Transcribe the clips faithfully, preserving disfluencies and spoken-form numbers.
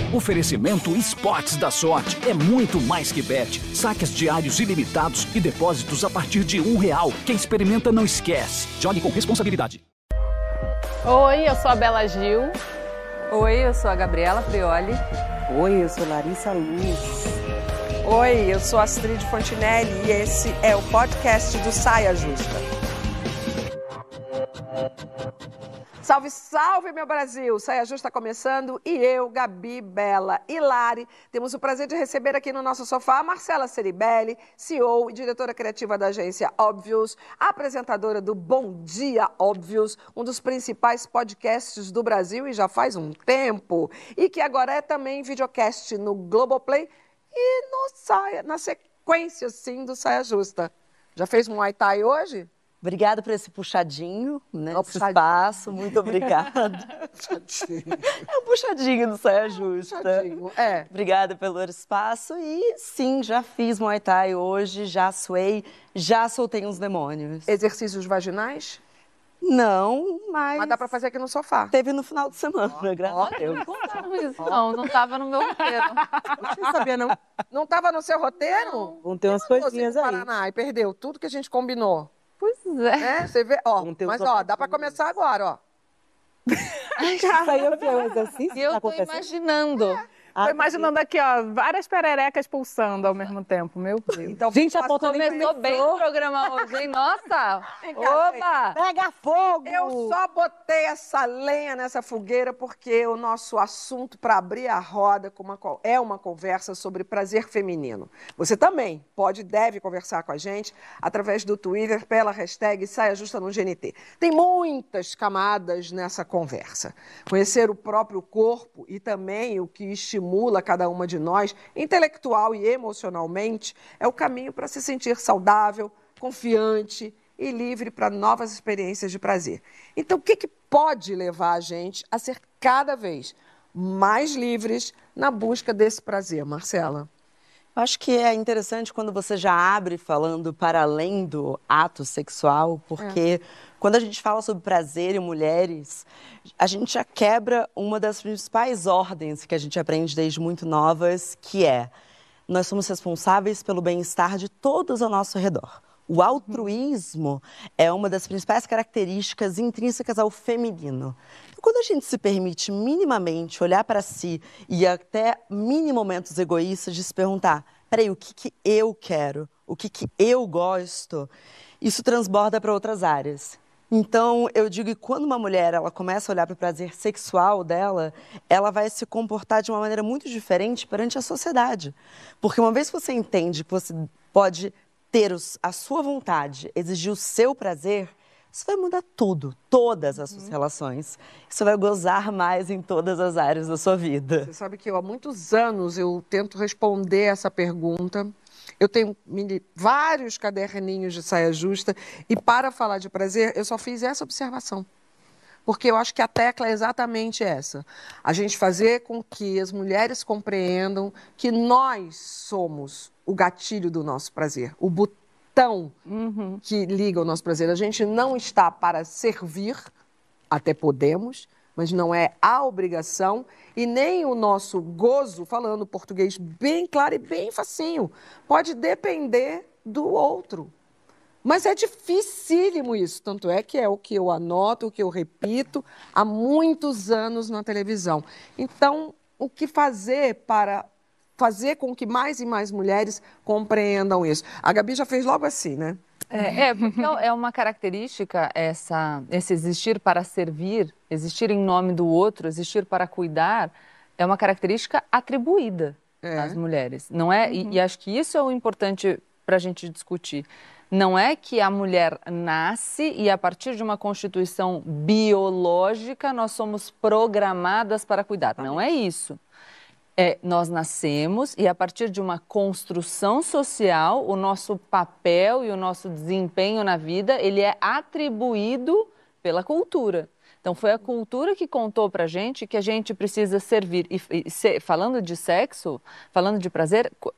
Oferecimento Esportes da Sorte. É muito mais que bet. Saques diários ilimitados e depósitos a partir de um real. Quem experimenta não esquece. Jogue com responsabilidade. Oi, eu sou a Bela Gil. Oi, eu sou a Gabriela Prioli. Oi, eu sou Larissa Luz. Oi, eu sou a Astrid Fontinelli e esse é o podcast do Saia Justa. Salve, salve, meu Brasil! Saia Justa está começando e eu, Gabi, Bela e Lari, temos o prazer de receber aqui no nosso sofá a Marcela Ceribelli, C E O e diretora criativa da agência Óbvios, apresentadora do Bom Dia Óbvios, um dos principais podcasts do Brasil e já faz um tempo, e que agora é também videocast no Globoplay e no Saia, na sequência, sim, do Saia Justa. Já fez um Muay Thai hoje? Obrigada por esse puxadinho, né? Oh, esse espaço, muito obrigada. Puxadinho. É um puxadinho do Saia Justa. Puxadinho, é. Obrigada pelo espaço e sim, já fiz Muay Thai hoje, já suei, já soltei uns demônios. Exercícios vaginais? Não, mas... Mas dá pra fazer aqui no sofá. Teve no final de semana, oh, graças oh, a Deus. Não contaram isso, não. Não estava no meu roteiro. Você sabia, não? Não estava no seu roteiro? Não. Vão ter umas coisinhas aí. Paraná e perdeu tudo que a gente combinou. Pois é. É, você vê, ó, mas ó, dá pra começar agora, ó. Isso aí é o que é o exercício? E eu tá tô imaginando. Ah, Tô imaginando aqui, ó, várias pererecas pulsando ao mesmo tempo, meu Deus. Então, gente, a ponta nem Começou bem o programa hoje, hein? Nossa! Oba! Pega fogo! Eu só botei essa lenha nessa fogueira porque o nosso assunto para abrir a roda com uma, é uma conversa sobre prazer feminino. Você também pode e deve conversar com a gente através do Twitter pela hashtag Saia Justa no G N T. Tem muitas camadas nessa conversa. Conhecer o próprio corpo e também o que estimula cada uma de nós, intelectual e emocionalmente, é o caminho para se sentir saudável, confiante e livre para novas experiências de prazer. Então, o que, que pode levar a gente a ser cada vez mais livres na busca desse prazer, Marcela? Acho que é interessante quando você já abre falando para além do ato sexual, porque é. quando a gente fala sobre prazer e mulheres, a gente já quebra uma das principais ordens que a gente aprende desde muito novas, que é: nós somos responsáveis pelo bem-estar de todos ao nosso redor. O altruísmo é uma das principais características intrínsecas ao feminino. Então, quando a gente se permite minimamente olhar para si e até mini momentos egoístas de se perguntar: peraí, o que, que eu quero? O que, que eu gosto? Isso transborda para outras áreas. Então, eu digo que quando uma mulher ela começa a olhar para o prazer sexual dela, ela vai se comportar de uma maneira muito diferente perante a sociedade. Porque uma vez que você entende que você pode ter os, a sua vontade, exigir o seu prazer, isso vai mudar tudo, todas as suas uhum. relações. Você vai gozar mais em todas as áreas da sua vida. Você sabe que eu, há muitos anos eu tento responder essa pergunta. Eu tenho vários caderninhos de saia justa e para falar de prazer eu só fiz essa observação. Porque eu acho que a tecla é exatamente essa. A gente fazer com que as mulheres compreendam que nós somos o gatilho do nosso prazer, o botão uhum. que liga o nosso prazer. A gente não está para servir, até podemos, mas não é a obrigação e nem o nosso gozo, falando português bem claro e bem facinho, pode depender do outro. Mas é dificílimo isso, tanto é que é o que eu anoto, o que eu repito há muitos anos na televisão. Então, o que fazer para fazer com que mais e mais mulheres compreendam isso? A Gabi já fez logo assim, né? É, é porque é uma característica essa, esse existir para servir, existir em nome do outro, existir para cuidar, é uma característica atribuída é. às mulheres, não é? Uhum. E, e acho que isso é o importante para a gente discutir. Não é que a mulher nasce e a partir de uma constituição biológica nós somos programadas para cuidar. Não é isso. É, nós nascemos e a partir de uma construção social, o nosso papel e o nosso desempenho na vida, ele é atribuído pela cultura. Então, foi a cultura que contou pra gente que a gente precisa servir. E, e se, falando de sexo, falando de prazer,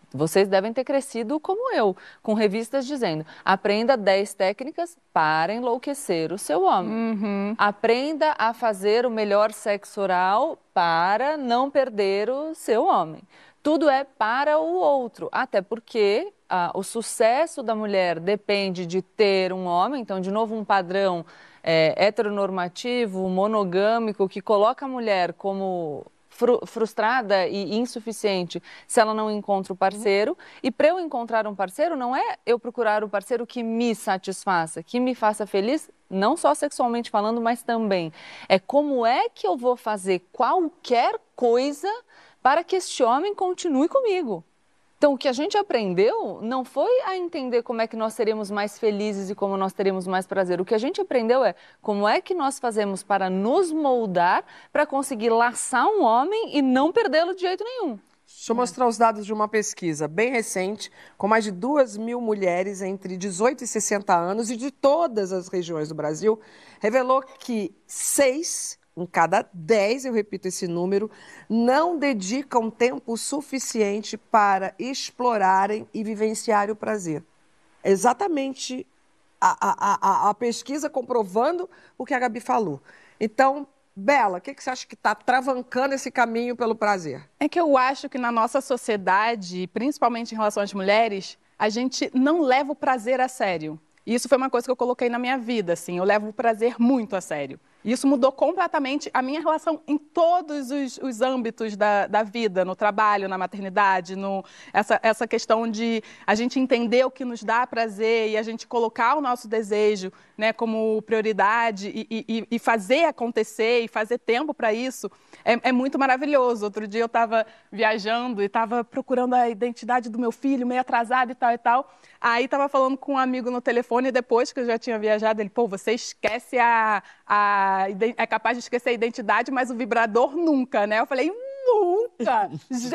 vocês devem ter crescido como eu, com revistas dizendo: aprenda dez técnicas para enlouquecer o seu homem. Uhum. Aprenda a fazer o melhor sexo oral para não perder o seu homem. Tudo é para o outro, até porque ah, o sucesso da mulher depende de ter um homem. Então, de novo, um padrão é, heteronormativo, monogâmico, que coloca a mulher como frustrada e insuficiente se ela não encontra o parceiro. E para eu encontrar um parceiro, não é eu procurar o parceiro que me satisfaça, que me faça feliz, não só sexualmente falando, mas também é como é que eu vou fazer qualquer coisa para que este homem continue comigo. Então, o que a gente aprendeu não foi a entender como é que nós seríamos mais felizes e como nós teríamos mais prazer. O que a gente aprendeu é como é que nós fazemos para nos moldar, para conseguir laçar um homem e não perdê-lo de jeito nenhum. Deixa eu mostrar os dados de uma pesquisa bem recente, com mais de duas mil mulheres entre dezoito e sessenta anos e de todas as regiões do Brasil, revelou que seis em cada dez, eu repito esse número, não dedicam tempo suficiente para explorarem e vivenciarem o prazer. Exatamente a, a, a, a pesquisa comprovando o que a Gabi falou. Então, Bela, o que, que você acha que está travancando esse caminho pelo prazer? É que eu acho que na nossa sociedade, principalmente em relação às mulheres, a gente não leva o prazer a sério. E isso foi uma coisa que eu coloquei na minha vida, assim, eu levo o prazer muito a sério. E isso mudou completamente a minha relação em todos os, os âmbitos da, da vida, no trabalho, na maternidade, no, essa, essa questão de a gente entender o que nos dá prazer e a gente colocar o nosso desejo, né, como prioridade e, e, e fazer acontecer e fazer tempo para isso, é, é muito maravilhoso. Outro dia eu estava viajando e estava procurando a identidade do meu filho, meio atrasada e tal e tal. Aí estava falando com um amigo no telefone, depois que eu já tinha viajado, ele, pô, você esquece a... a é capaz de esquecer a identidade, mas o vibrador nunca, né? Eu falei, nunca,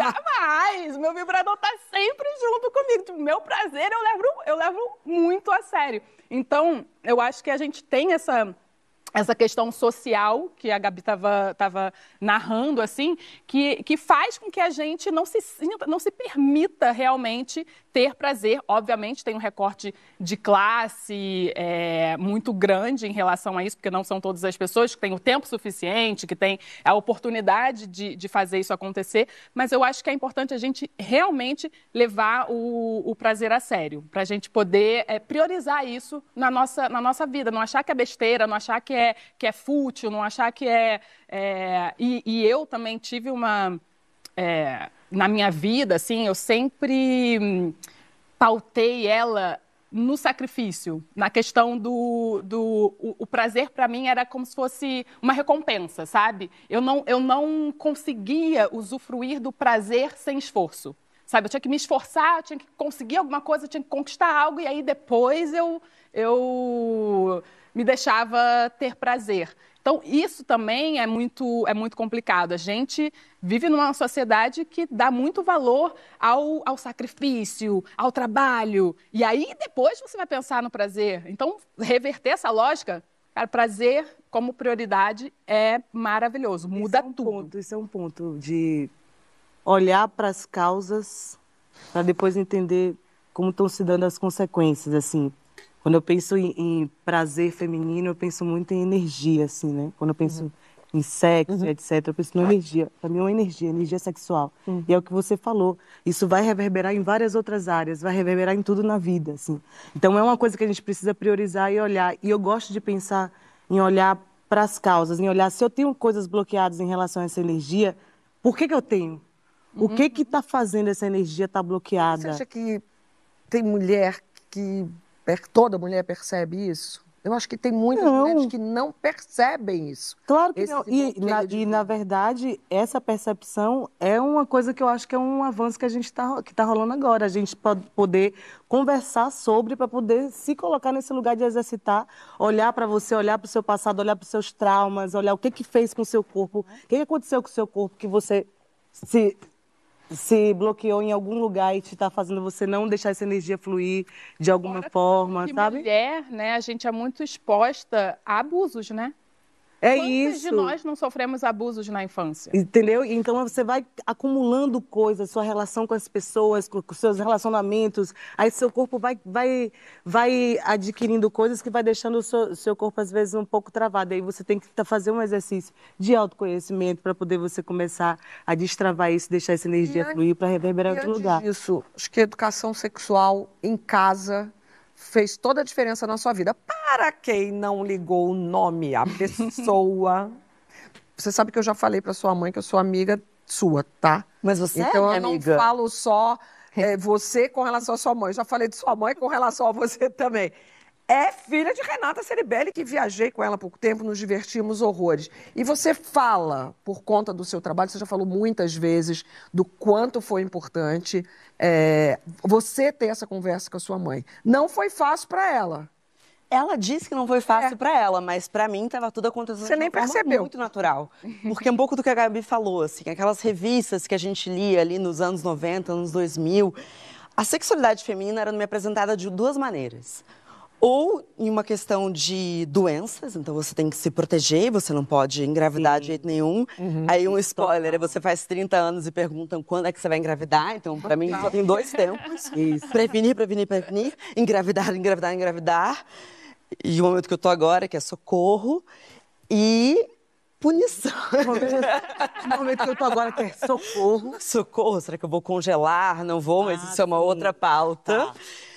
jamais! Meu vibrador tá sempre junto comigo. Tipo, meu prazer eu levo, eu levo muito a sério. Então, eu acho que a gente tem essa... essa questão social que a Gabi estava tava narrando, assim, que, que faz com que a gente não se sinta, não se permita realmente ter prazer. Obviamente tem um recorte de classe é, muito grande em relação a isso, porque não são todas as pessoas que têm o tempo suficiente, que têm a oportunidade de, de fazer isso acontecer, mas eu acho que é importante a gente realmente levar o, o prazer a sério, para a gente poder é, priorizar isso na nossa, na nossa vida, não achar que é besteira, não achar que é, que é fútil, não achar que é... é... E, e eu também tive uma... É, na minha vida, assim, eu sempre hum, pautei ela no sacrifício, na questão do... do o, o prazer, para mim, era como se fosse uma recompensa, sabe? Eu não, eu não conseguia usufruir do prazer sem esforço, sabe? Eu tinha que me esforçar, eu tinha que conseguir alguma coisa, eu tinha que conquistar algo, e aí depois eu... eu me deixava ter prazer. Então, isso também é muito, é muito complicado. A gente vive numa sociedade que dá muito valor ao, ao sacrifício, ao trabalho. E aí, depois, você vai pensar no prazer. Então, reverter essa lógica, cara, prazer como prioridade é maravilhoso. Muda isso é um tudo. Ponto, isso é um ponto de olhar para as causas para depois entender como estão se dando as consequências, assim. Quando eu penso em, em prazer feminino, eu penso muito em energia, assim, né? Quando eu penso uhum. em sexo, uhum. etcétera, eu penso em energia. Para mim é uma energia, energia sexual. Uhum. E é o que você falou. Isso vai reverberar em várias outras áreas, vai reverberar em tudo na vida, assim. Então é uma coisa que a gente precisa priorizar e olhar. E eu gosto de pensar em olhar para as causas, em olhar se eu tenho coisas bloqueadas em relação a essa energia, por que que eu tenho? Uhum. O que que está fazendo essa energia estar tá bloqueada? Você acha que tem mulher que... toda mulher percebe isso? Eu acho que tem muitas não. mulheres que não percebem isso. Claro que não. E na, e, na verdade, essa percepção é uma coisa que eu acho que é um avanço que a gente está que tá rolando agora. A gente pode poder conversar sobre, para poder se colocar nesse lugar de exercitar, olhar para você, olhar para o seu passado, olhar para os seus traumas, olhar o que que fez com o seu corpo, o que que aconteceu com o seu corpo que você se... se bloqueou em algum lugar e te está fazendo você não deixar essa energia fluir de alguma Fora forma, que sabe? Mulher, né, a gente é muito exposta a abusos, né? É Quantas isso. de nós não sofremos abusos na infância? Entendeu? Então você vai acumulando coisas, sua relação com as pessoas, com os seus relacionamentos, aí seu corpo vai, vai, vai adquirindo coisas que vai deixando o seu, seu corpo às vezes um pouco travado. Aí você tem que tá, fazer um exercício de autoconhecimento para poder você começar a destravar isso, deixar essa energia E fluir para reverberar em E outro antes lugar. disso, acho que a educação sexual em casa fez toda a diferença na sua vida. Para quem não ligou o nome à pessoa, você sabe que eu já falei para sua mãe que eu sou amiga sua, tá? Mas você Então é minha eu não amiga. falo só é, você com relação à sua mãe, eu já falei de sua mãe com relação a você também. É filha de Renata Ceribelli, que viajei com ela há pouco tempo, nos divertimos horrores. E você fala, por conta do seu trabalho, você já falou muitas vezes do quanto foi importante é, você ter essa conversa com a sua mãe. Não foi fácil para ela. Ela disse que não foi fácil pra ela, mas pra mim tava tudo acontecendo Você de nem uma forma percebeu. muito natural. Porque é um pouco do que a Gabi falou, assim, aquelas revistas que a gente lia ali nos anos noventa, anos dois mil, a sexualidade feminina era me apresentada de duas maneiras. Ou em uma questão de doenças, então você tem que se proteger, você não pode engravidar de jeito nenhum. Aí um spoiler, você faz trinta anos e perguntam quando é que você vai engravidar, então pra mim só tem dois tempos. Isso. Prevenir, prevenir, prevenir, engravidar, engravidar, engravidar. E o momento que eu tô agora, que é socorro e punição. No momento que eu tô agora, que é socorro. Socorro, será que eu vou congelar? Não vou, mas Ah, isso é uma sim. outra pauta. Tá.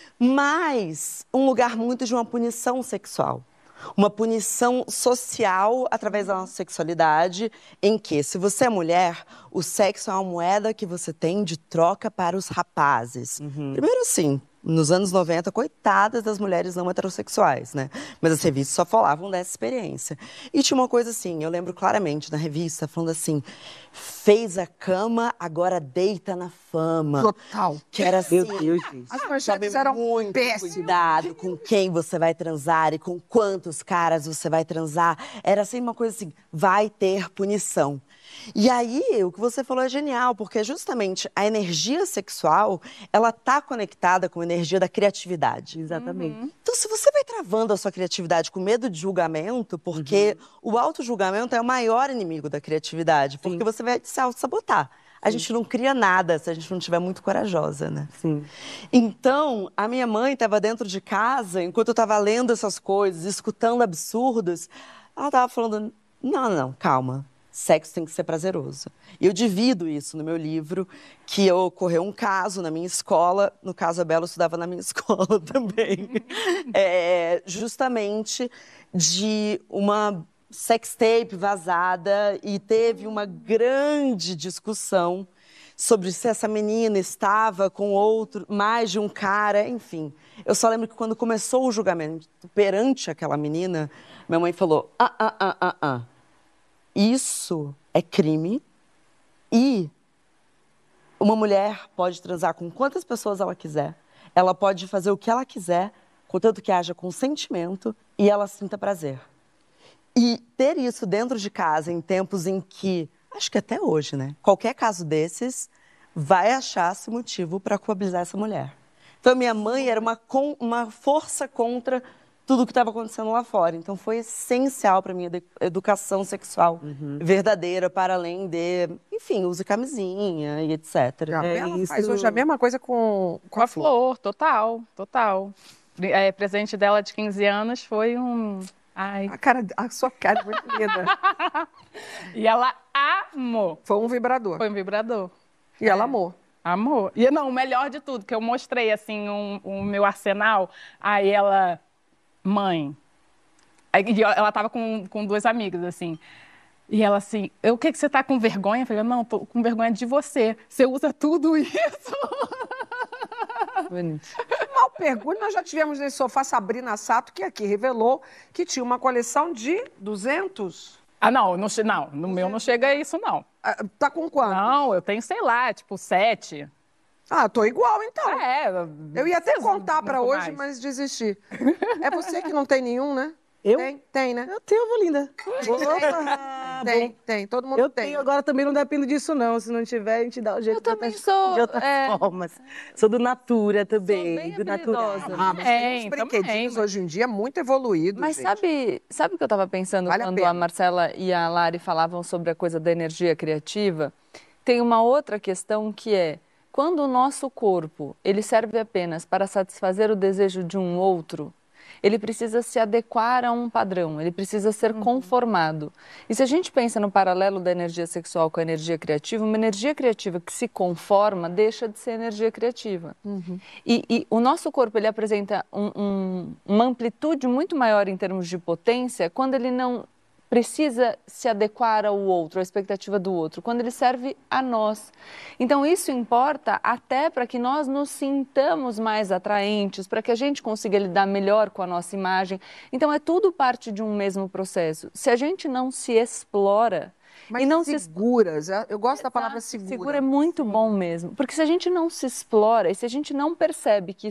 Mas um lugar muito de uma punição sexual. Uma punição social através da nossa sexualidade, em que, se você é mulher, o sexo é uma moeda que você tem de troca para os rapazes. Primeiro, sim, nos anos noventa, coitadas das mulheres não heterossexuais, né? Mas as revistas só falavam dessa experiência. E tinha uma coisa assim, eu lembro claramente na revista, falando assim, fez a cama, agora deita na fama. Total. Que era assim, Meu Deus, gente. As tome manchetes eram muito péssimas. cuidado com quem você vai transar e com quantos caras você vai transar. Era assim uma coisa assim, vai ter punição. E aí, o que você falou é genial, porque justamente a energia sexual, ela tá conectada com a energia da criatividade. Exatamente. Então, se você vai travando a sua criatividade com medo de julgamento, porque o auto-julgamento é o maior inimigo da criatividade, porque você vai se auto-sabotar. A gente não cria nada se a gente não estiver muito corajosa, né? Sim. Então, a minha mãe estava dentro de casa, enquanto eu estava lendo essas coisas, escutando absurdos, ela estava falando, não, não, calma, sexo tem que ser prazeroso. E eu divido isso no meu livro, que ocorreu um caso na minha escola, no caso a Bela estudava na minha escola também, é, justamente de uma sextape vazada, e teve uma grande discussão sobre se essa menina estava com outro, mais de um cara, enfim. Eu só lembro que quando começou o julgamento perante aquela menina, minha mãe falou, ah, ah, ah, ah, ah, isso é crime e uma mulher pode transar com quantas pessoas ela quiser, ela pode fazer o que ela quiser, contanto que haja consentimento e ela sinta prazer. E ter isso dentro de casa em tempos em que, acho que até hoje, né? Qualquer caso desses vai achar-se motivo para culpabilizar essa mulher. Então, minha mãe era uma, com, uma força contra tudo o que estava acontecendo lá fora. Então, foi essencial para a minha educação sexual verdadeira, para além de, enfim, use camisinha e etcétera. A É Bela isso. faz hoje a mesma coisa com, com Com a Flor, total, total. É, presente dela de quinze anos foi um... Ai. A, cara, a sua cara é muito linda. E ela amou. Foi um vibrador. Foi um vibrador. E ela amou. Amor. E não, o melhor de tudo, que eu mostrei assim um, um meu arsenal, aí ela, mãe, aí ela tava com, com duas amigas, assim, e ela assim, eu, o que que você tá com vergonha? Eu falei, não, tô com vergonha de você, você usa tudo isso. Bonito. Mal pergunta, nós já tivemos nesse sofá Sabrina Sato, que aqui revelou que tinha uma coleção de duzentos. Ah, não, não, che- não, no meu não chega a isso, não. Ah, tá com quanto? Não, eu tenho, sei lá, tipo, sete. Ah, tô igual então. É, Eu ia até preciso contar pra muito hoje, mais. mas desisti. É você que não tem nenhum, né? Eu? Tem, tem, né? Eu tenho, Valinda. Opa! Ah, tem, bom. tem, todo mundo Eu tem. tenho, agora também não dependo disso, não. Se não tiver, a gente dá o jeito Eu de também outras, sou, de outras é, formas. Sou do Natura também, bem do natural. habilidosa. Ah, mas tem uns Também, brinquedinhos também. hoje em dia muito evoluídos, Mas gente. sabe, sabe o que eu estava pensando Vale a quando pena. a Marcela e a Lari falavam sobre a coisa da energia criativa? Tem uma outra questão que é, quando o nosso corpo, ele serve apenas para satisfazer o desejo de um outro, ele precisa se adequar a um padrão, ele precisa ser conformado. E se a gente pensa no paralelo da energia sexual com a energia criativa, uma energia criativa que se conforma deixa de ser energia criativa. Uhum. E, e o nosso corpo, ele apresenta um, um, uma amplitude muito maior em termos de potência quando ele não precisa se adequar ao outro, à expectativa do outro, quando ele serve a nós. Então, isso importa até para que nós nos sintamos mais atraentes, para que a gente consiga lidar melhor com a nossa imagem. Então, é tudo parte de um mesmo processo. Se a gente não se explora... Mas e não seguras, se... eu gosto da palavra segura. Segura é muito Sim. bom mesmo, porque se a gente não se explora e se a gente não percebe que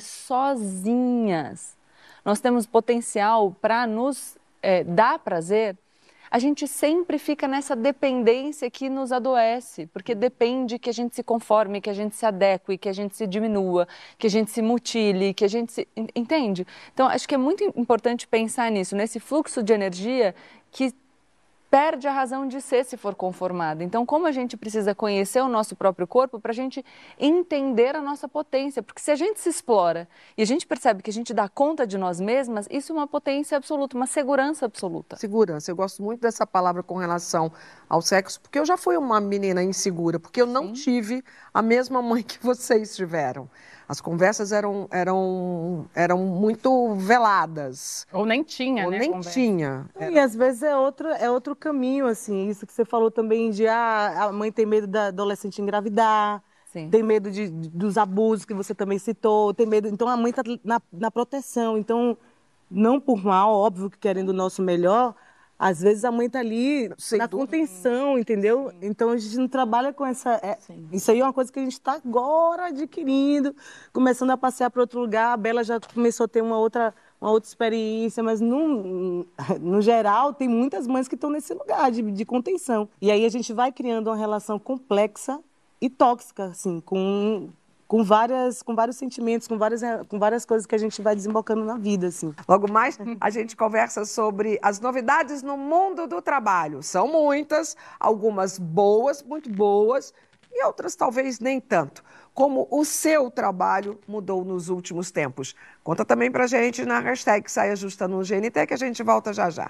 sozinhas nós temos potencial para nos é, dar prazer, a gente sempre fica nessa dependência que nos adoece, porque depende que a gente se conforme, que a gente se adeque, que a gente se diminua, que a gente se mutile, que a gente se... Entende? Então, acho que é muito importante pensar nisso, nesse fluxo de energia que perde a razão de ser se for conformada. Então, como a gente precisa conhecer o nosso próprio corpo para a gente entender a nossa potência? Porque se a gente se explora e a gente percebe que a gente dá conta de nós mesmas, isso é uma potência absoluta, uma segurança absoluta. Segurança. Eu gosto muito dessa palavra com relação ao sexo, porque eu já fui uma menina insegura, porque eu não Sim. tive a mesma mãe que vocês tiveram. As conversas eram, eram, eram muito veladas. Ou nem tinha, Ou né? nem conversa. tinha. Era... E às vezes é outro, é outro caminho, assim. Isso que você falou também de ah, a mãe tem medo da adolescente engravidar, Sim. tem medo de, de, dos abusos que você também citou, tem medo. Então a mãe está na, na proteção. Então, não por mal, óbvio que querendo o nosso melhor, às vezes a mãe está ali Sem na dúvida. contenção, entendeu? Sim. Então a gente não trabalha com essa... É, isso aí é uma coisa que a gente está agora adquirindo, começando a passear para outro lugar. A Bela já começou a ter uma outra, uma outra experiência, mas no, no geral tem muitas mães que estão nesse lugar de, de contenção. E aí a gente vai criando uma relação complexa e tóxica, assim, com... Com, várias, com vários sentimentos, com várias, com várias coisas que a gente vai desembocando na vida, assim. Logo mais, a gente conversa sobre as novidades no mundo do trabalho. São muitas, algumas boas, muito boas, e outras talvez nem tanto. Como o seu trabalho mudou nos últimos tempos. Conta também pra gente na hashtag Saia Justa no G N T, que a gente volta já já.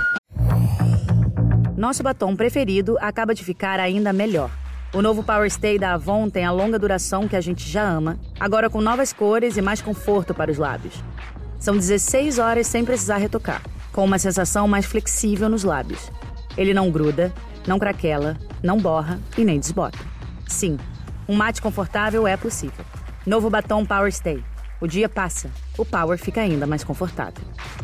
Nosso batom preferido acaba de ficar ainda melhor. O novo Power Stay da Avon tem a longa duração que a gente já ama, agora com novas cores e mais conforto para os lábios. São dezesseis horas sem precisar retocar, com uma sensação mais flexível nos lábios. Ele não gruda, não craquela, não borra e nem desbota. Sim, um mate confortável é possível. Novo batom Power Stay. O dia passa, o Power fica ainda mais confortável.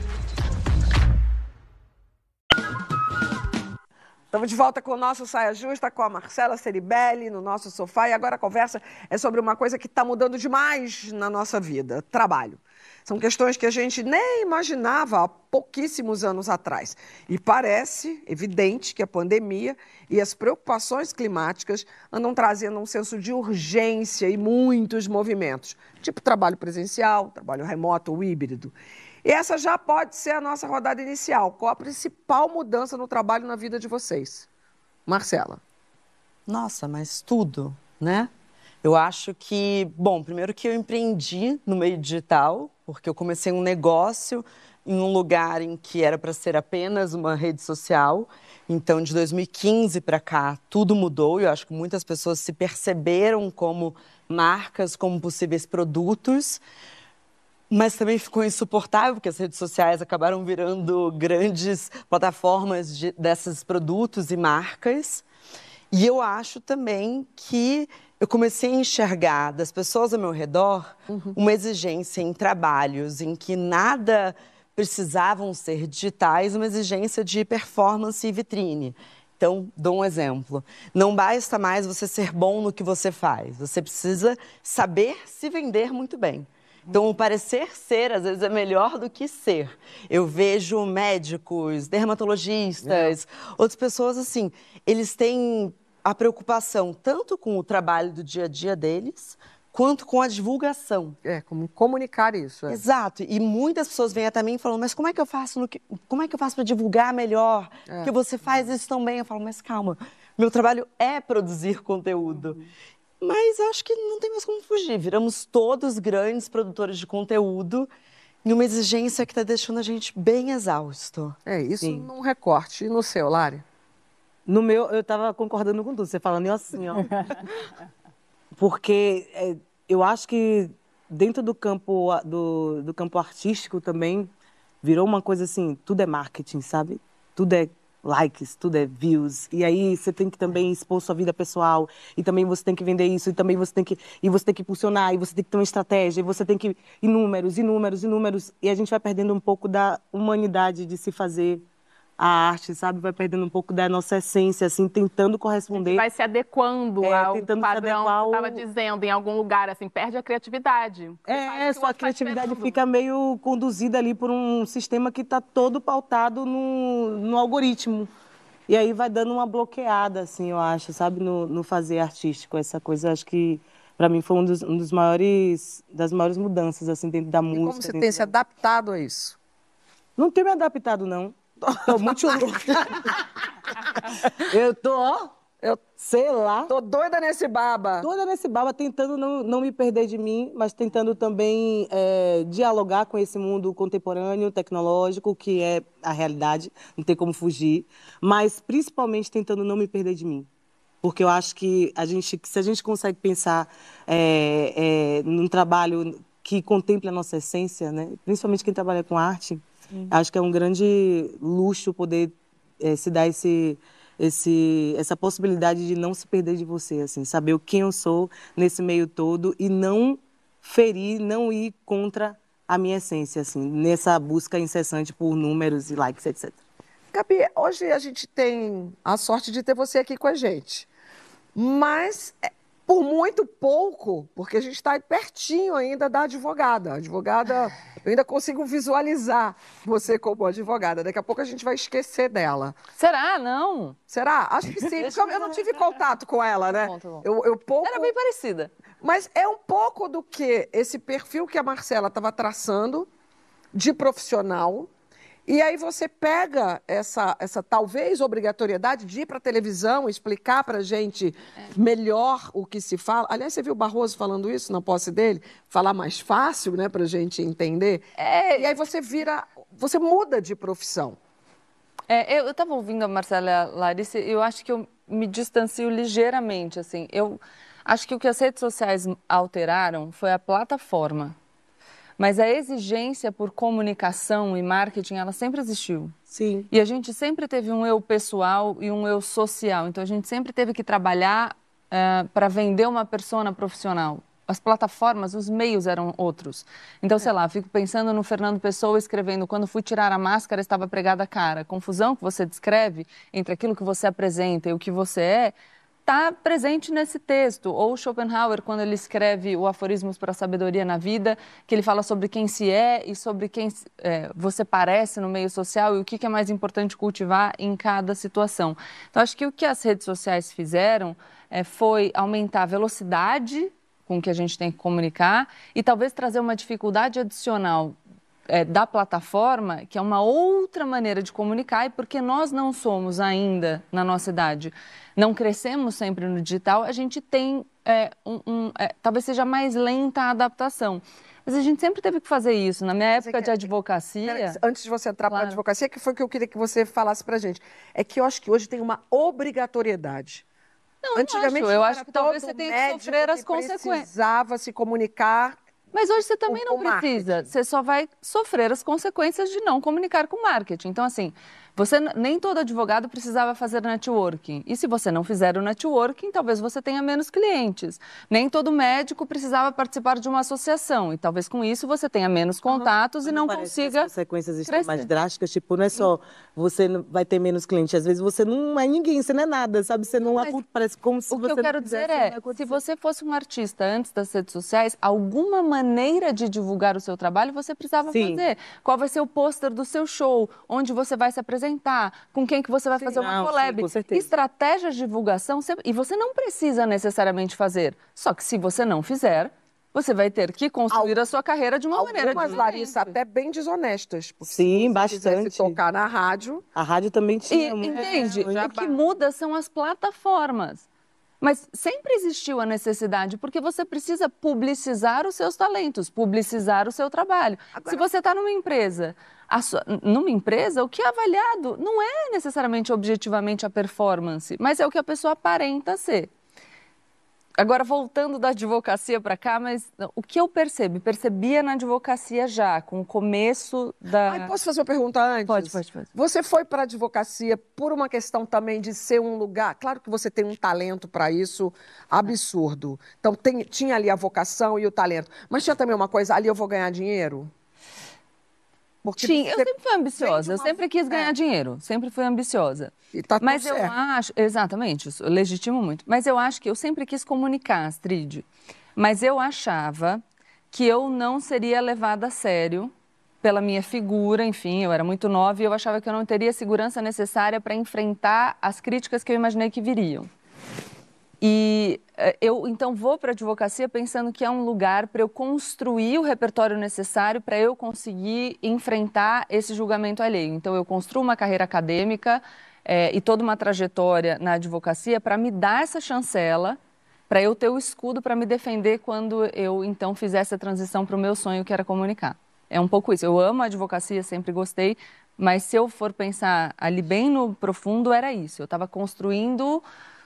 Estamos de volta com o nosso Saia Justa, com a Marcela Ceribelli no nosso sofá. E agora a conversa é sobre uma coisa que está mudando demais na nossa vida, trabalho. São questões que a gente nem imaginava há pouquíssimos anos atrás. E parece evidente que a pandemia e as preocupações climáticas andam trazendo um senso de urgência e muitos movimentos, tipo trabalho presencial, trabalho remoto ou híbrido. E essa já pode ser a nossa rodada inicial. Qual a principal mudança no trabalho na vida de vocês? Marcela. Nossa, mas tudo, né? Eu acho que, bom, primeiro que eu empreendi no meio digital, porque eu comecei um negócio em um lugar em que era para ser apenas uma rede social. Então, de dois mil e quinze para cá, tudo mudou. E eu acho que muitas pessoas se perceberam como marcas, como possíveis produtos. Mas também ficou insuportável, porque as redes sociais acabaram virando grandes plataformas de, desses produtos e marcas. E eu acho também que eu comecei a enxergar das pessoas ao meu redor uhum. uma exigência em trabalhos em que nada precisavam ser digitais, uma exigência de performance e vitrine. Então, dou um exemplo. Não basta mais você ser bom no que você faz. Você precisa saber se vender muito bem. Então, o parecer ser, às vezes, é melhor do que ser. Eu vejo médicos, dermatologistas, é. outras pessoas, assim, eles têm a preocupação tanto com o trabalho do dia a dia deles, quanto com a divulgação. É, como comunicar isso. É. Exato. E muitas pessoas vêm até mim e falam, mas como é que eu faço, no que... como é que eu faço para divulgar melhor? É. Porque você faz isso tão bem. Eu falo, mas calma, meu trabalho é produzir conteúdo. Uhum. Mas acho que não tem mais como fugir. Viramos todos grandes produtores de conteúdo em uma exigência que está deixando a gente bem exausto. É, isso Sim. num recorte. E no seu, Lari? No meu, eu estava concordando com tudo, você falando assim, ó. Porque é, eu acho que dentro do campo, do, do campo artístico também virou uma coisa assim, tudo é marketing, sabe? Tudo é likes, tudo é views. E aí você tem que também expor sua vida pessoal, e também você tem que vender isso, e também você tem que, e você tem que impulsionar, e você tem que ter uma estratégia, e você tem que ir números, e números, e números. E a gente vai perdendo um pouco da humanidade de se fazer a arte, sabe? Vai perdendo um pouco da nossa essência, assim, tentando corresponder. Vai se adequando é, ao tentando padrão se que estava dizendo em algum lugar, assim, perde a criatividade. Você é, sua criatividade fica meio conduzida ali por um sistema que está todo pautado no, no algoritmo. E aí vai dando uma bloqueada, assim, eu acho, sabe? No, no fazer artístico. Essa coisa, acho que, para mim, foi um dos, um dos maiores, das maiores mudanças, assim, dentro da música. E como você tem da... se adaptado a isso? Não tenho me adaptado, não. Tô muito louca. Eu tô, ó, eu sei lá. Tô doida nesse baba. Doida nesse baba, tentando não, não me perder de mim, mas tentando também é, dialogar com esse mundo contemporâneo, tecnológico, que é a realidade, não tem como fugir. Mas principalmente tentando não me perder de mim. Porque eu acho que a gente, se a gente consegue pensar é, é, num trabalho que contemple a nossa essência, né? Principalmente quem trabalha com arte, Sim. acho que é um grande luxo poder é, se dar esse, esse, essa possibilidade de não se perder de você, assim, saber quem eu sou nesse meio todo e não ferir, não ir contra a minha essência, assim, nessa busca incessante por números e likes, etcétera. Gabi, hoje a gente tem a sorte de ter você aqui com a gente, mas por muito pouco, porque a gente está pertinho ainda da advogada. A advogada, eu ainda consigo visualizar você como advogada. Daqui a pouco a gente vai esquecer dela. Será? Não. Será? Acho que sim, porque eu não tive contato com ela, né? Tá bom, tá bom. Eu, eu pouco... Era bem parecida. Mas é um pouco do que esse perfil que a Marcela estava traçando de profissional. E aí você pega essa, essa talvez obrigatoriedade de ir para a televisão, explicar para a gente é. melhor o que se fala. Aliás, você viu o Barroso falando isso na posse dele? Falar mais fácil, né, para a gente entender. É. E aí você vira, você muda de profissão. É, eu estava ouvindo a Marcela e a Larissa e eu acho que eu me distancio ligeiramente. Assim. Eu acho que o que as redes sociais alteraram foi a plataforma. Mas a exigência por comunicação e marketing, ela sempre existiu. Sim. E a gente sempre teve um eu pessoal e um eu social. Então, a gente sempre teve que trabalhar uh, para vender uma persona profissional. As plataformas, os meios eram outros. Então, sei lá, fico pensando no Fernando Pessoa escrevendo quando fui tirar a máscara estava pregada a cara. A confusão que você descreve entre aquilo que você apresenta e o que você é, está presente nesse texto. Ou Schopenhauer, quando ele escreve o Aforismos para a Sabedoria na Vida, que ele fala sobre quem se é e sobre quem é, você parece no meio social e o que, que é mais importante cultivar em cada situação. Então, acho que o que as redes sociais fizeram é, foi aumentar a velocidade com que a gente tem que comunicar e talvez trazer uma dificuldade adicional É, da plataforma, que é uma outra maneira de comunicar, e porque nós não somos ainda, na nossa idade, não crescemos sempre no digital, a gente tem, é, um, um, é, talvez seja mais lenta a adaptação. Mas a gente sempre teve que fazer isso. Na minha época de advocacia... Antes de você entrar claro. para a advocacia, que foi o que eu queria que você falasse para a gente, é que eu acho que hoje tem uma obrigatoriedade. Não, Antigamente, não acho. Eu acho que talvez você tenha que sofrer as consequências. Precisava se comunicar... Mas hoje você também não precisa, você só vai sofrer as consequências de não comunicar com marketing. Então, assim, Você, nem todo advogado precisava fazer networking. E se você não fizer o networking, talvez você tenha menos clientes. Nem todo médico precisava participar de uma associação. E talvez com isso você tenha menos contatos uhum. e não, não consiga. As consequências estão mais drásticas, tipo, não é só você vai ter menos clientes. Às vezes você não é ninguém, você não é nada, sabe? Você não Mas parece como se o você. O que eu quero dizer é, se você fosse um artista antes das redes sociais, alguma maneira de divulgar o seu trabalho você precisava Sim. fazer. Qual vai ser o pôster do seu show? Onde você vai se apresentar? Com quem que você vai sim, fazer uma não, collab. Sim, com certeza. Estratégias de divulgação, e você não precisa necessariamente fazer. Só que se você não fizer, você vai ter que construir Al... a sua carreira de uma Algumas, maneira diferente. Larissa, até bem desonestas. Sim, se bastante. Se tocar na rádio... A rádio também tinha. E, entende? É, o que muda são as plataformas. Mas sempre existiu a necessidade, porque você precisa publicizar os seus talentos, publicizar o seu trabalho. Agora... Se você está numa empresa, a sua, numa empresa, o que é avaliado não é necessariamente objetivamente a performance, mas é o que a pessoa aparenta ser. Agora, voltando da advocacia para cá, mas o que eu percebi? Percebia na advocacia já, com o começo da... Ai, posso fazer uma pergunta antes? Pode, pode, pode. Você foi para a advocacia por uma questão também de ser um lugar... Claro que você tem um talento para isso absurdo. Então, tem, tinha ali a vocação e o talento. Mas tinha também uma coisa, ali eu vou ganhar dinheiro? Porque Sim, eu sempre fui ambiciosa, uma... eu sempre quis ganhar é. dinheiro, sempre fui ambiciosa. E tá tudo Mas eu certo. acho, exatamente, isso, eu legitimo muito. Mas eu acho que eu sempre quis comunicar, Astrid. Mas eu achava que eu não seria levada a sério pela minha figura, enfim, eu era muito nova e eu achava que eu não teria a segurança necessária para enfrentar as críticas que eu imaginei que viriam. E eu, então, vou para a advocacia pensando que é um lugar para eu construir o repertório necessário para eu conseguir enfrentar esse julgamento alheio. Então, eu construo uma carreira acadêmica é, e toda uma trajetória na advocacia para me dar essa chancela, para eu ter o escudo para me defender quando eu, então, fizesse a transição para o meu sonho, que era comunicar. É um pouco isso. Eu amo a advocacia, sempre gostei, mas se eu for pensar ali bem no profundo, era isso. Eu estava construindo...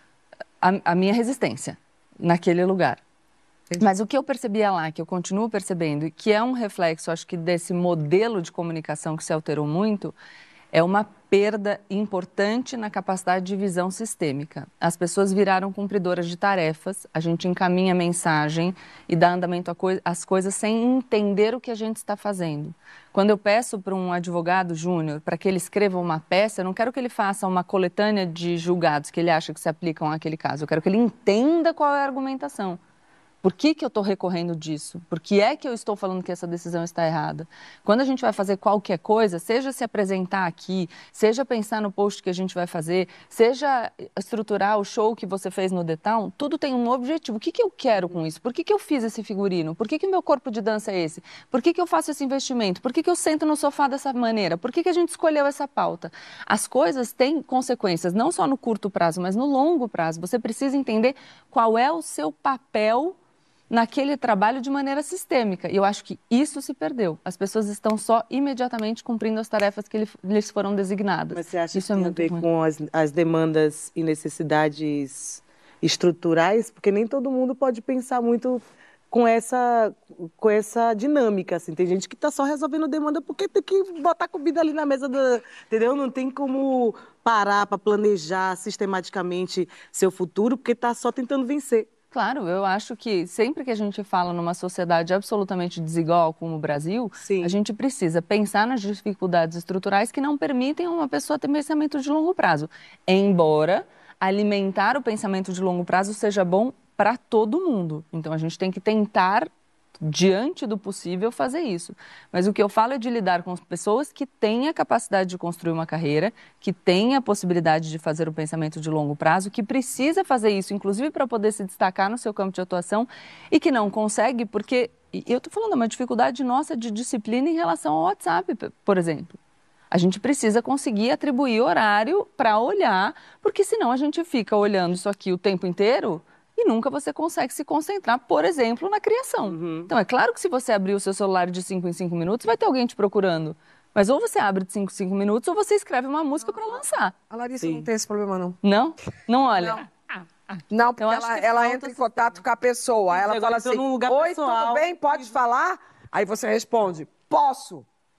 A, a minha resistência naquele lugar. Entendi. Mas o que eu percebia lá, que eu continuo percebendo, e que é um reflexo, acho que desse modelo de comunicação que se alterou muito, é uma perda importante na capacidade de visão sistêmica. As pessoas viraram cumpridoras de tarefas, a gente encaminha a mensagem e dá andamento às coisas sem entender o que a gente está fazendo. Quando eu peço para um advogado júnior para que ele escreva uma peça, eu não quero que ele faça uma coletânea de julgados que ele acha que se aplicam àquele caso. Eu quero que ele entenda qual é a argumentação. Por que que eu estou recorrendo disso? Por que é que eu estou falando que essa decisão está errada? Quando a gente vai fazer qualquer coisa, seja se apresentar aqui, seja pensar no post que a gente vai fazer, seja estruturar o show que você fez no The Town, tudo tem um objetivo. O que que eu quero com isso? Por que que eu fiz esse figurino? Por que que o meu corpo de dança é esse? Por que que eu faço esse investimento? Por que que eu sento no sofá dessa maneira? Por que que a gente escolheu essa pauta? As coisas têm consequências, não só no curto prazo, mas no longo prazo. Você precisa entender qual é o seu papel naquele trabalho de maneira sistêmica. E eu acho que isso se perdeu. As pessoas estão só imediatamente cumprindo as tarefas que lhes foram designadas. Mas você acha isso que é tem a muito ver ruim. com as, as demandas e necessidades estruturais? Porque nem todo mundo pode pensar muito com essa, com essa dinâmica, assim. Tem gente que está só resolvendo demanda porque tem que botar comida ali na mesa, da, entendeu? Não tem como parar para planejar sistematicamente seu futuro, porque está só tentando vencer. Claro, eu acho que sempre que a gente fala numa sociedade absolutamente desigual como o Brasil, Sim. a gente precisa pensar nas dificuldades estruturais que não permitem uma pessoa ter pensamento de longo prazo. Embora alimentar o pensamento de longo prazo seja bom para todo mundo. Então, a gente tem que tentar, diante do possível, fazer isso. Mas o que eu falo é de lidar com pessoas que têm a capacidade de construir uma carreira, que têm a possibilidade de fazer o pensamento de longo prazo, que precisa fazer isso, inclusive para poder se destacar no seu campo de atuação, e que não consegue porque... E eu estou falando, é uma dificuldade nossa de disciplina em relação ao WhatsApp, por exemplo. A gente precisa conseguir atribuir horário para olhar, porque senão a gente fica olhando isso aqui o tempo inteiro... E nunca você consegue se concentrar, por exemplo, na criação. Uhum. Então, é claro que se você abrir o seu celular de cinco em cinco minutos, vai ter alguém te procurando. Mas ou você abre de cinco em cinco minutos, ou você escreve uma música para lançar. A Larissa Sim. não tem esse problema, não. Não? Não olha? Não. Não, porque então, ela, ela entra em contato com a pessoa. Ela fala assim, oi, tudo bem? Pode falar? Aí você responde, posso.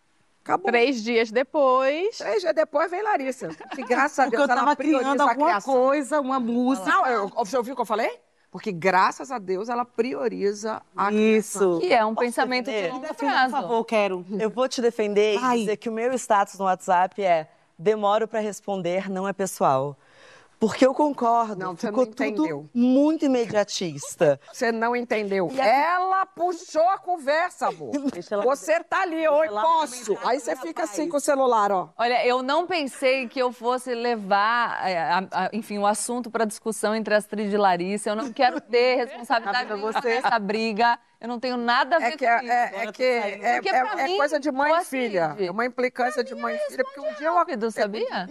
Acabou. Três dias depois... Três dias depois vem Larissa. Que graças a Porque Deus eu tava ela prioriza criando a alguma criação. coisa, uma música. Não, eu, você ouviu o que eu falei? Porque graças a Deus ela prioriza a Isso. criação. Que é um Posso pensamento de defender? longo Defenda, prazo. por favor, quero. Eu vou te defender Ai. e dizer que o meu status no WhatsApp é demoro para responder, não é pessoal. Porque eu concordo, Não, você ficou não entendeu. tudo muito imediatista. Você não entendeu. E a- Ela puxou a conversa, amor. Deixa ela- Você tá ali, oi, ela posso. comentar Aí com você o fica rapaz. assim com o celular, ó. Olha, eu não pensei que eu fosse levar, é, a- a- enfim, o assunto para discussão entre Astrid e Larissa. Eu não quero ter responsabilidade Tá vendo nenhuma você? nessa briga. Eu não tenho nada a ver É que, com é, isso. é, é que é, Porque é- pra é mim, coisa de mãe ô, e filha. Astrid, É uma implicância de mãe e filha. Porque um dia eu... Rápido, sabia?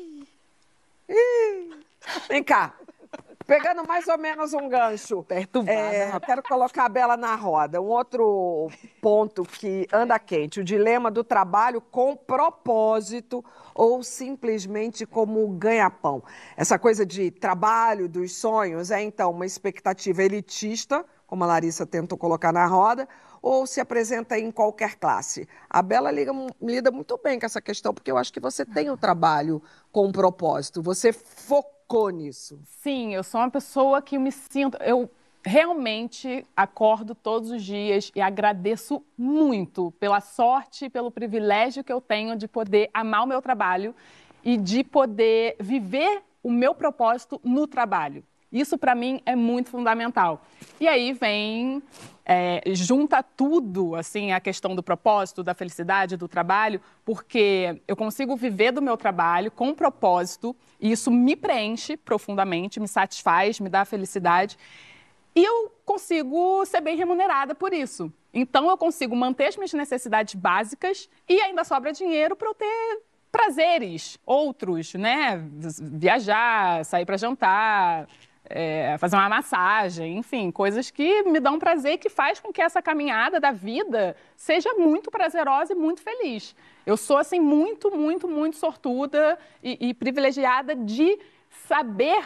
Vem cá. Pegando mais ou menos um gancho. Perturbada, É, rapaz. quero colocar a Bela na roda. Um outro ponto que anda quente, o dilema do trabalho com propósito ou simplesmente como ganha-pão. Essa coisa de trabalho, dos sonhos, é então uma expectativa elitista, como a Larissa tentou colocar na roda, ou se apresenta em qualquer classe? A Bela liga- lida muito bem com essa questão, porque eu acho que você tem o trabalho com propósito, você focou nisso. Sim, eu sou uma pessoa que me sinto... Eu realmente acordo todos os dias e agradeço muito pela sorte, pelo privilégio que eu tenho de poder amar o meu trabalho e de poder viver o meu propósito no trabalho. Isso, para mim, é muito fundamental. E aí vem, é, junta tudo, assim, a questão do propósito, da felicidade, do trabalho, porque eu consigo viver do meu trabalho com propósito, e isso me preenche profundamente, me satisfaz, me dá felicidade, e eu consigo ser bem remunerada por isso. Então, eu consigo manter as minhas necessidades básicas e ainda sobra dinheiro para eu ter prazeres, outros, né? Viajar, sair para jantar... É, fazer uma massagem, enfim, coisas que me dão prazer e que faz com que essa caminhada da vida seja muito prazerosa e muito feliz. Eu sou, assim, muito, muito, muito sortuda e, e privilegiada de saber,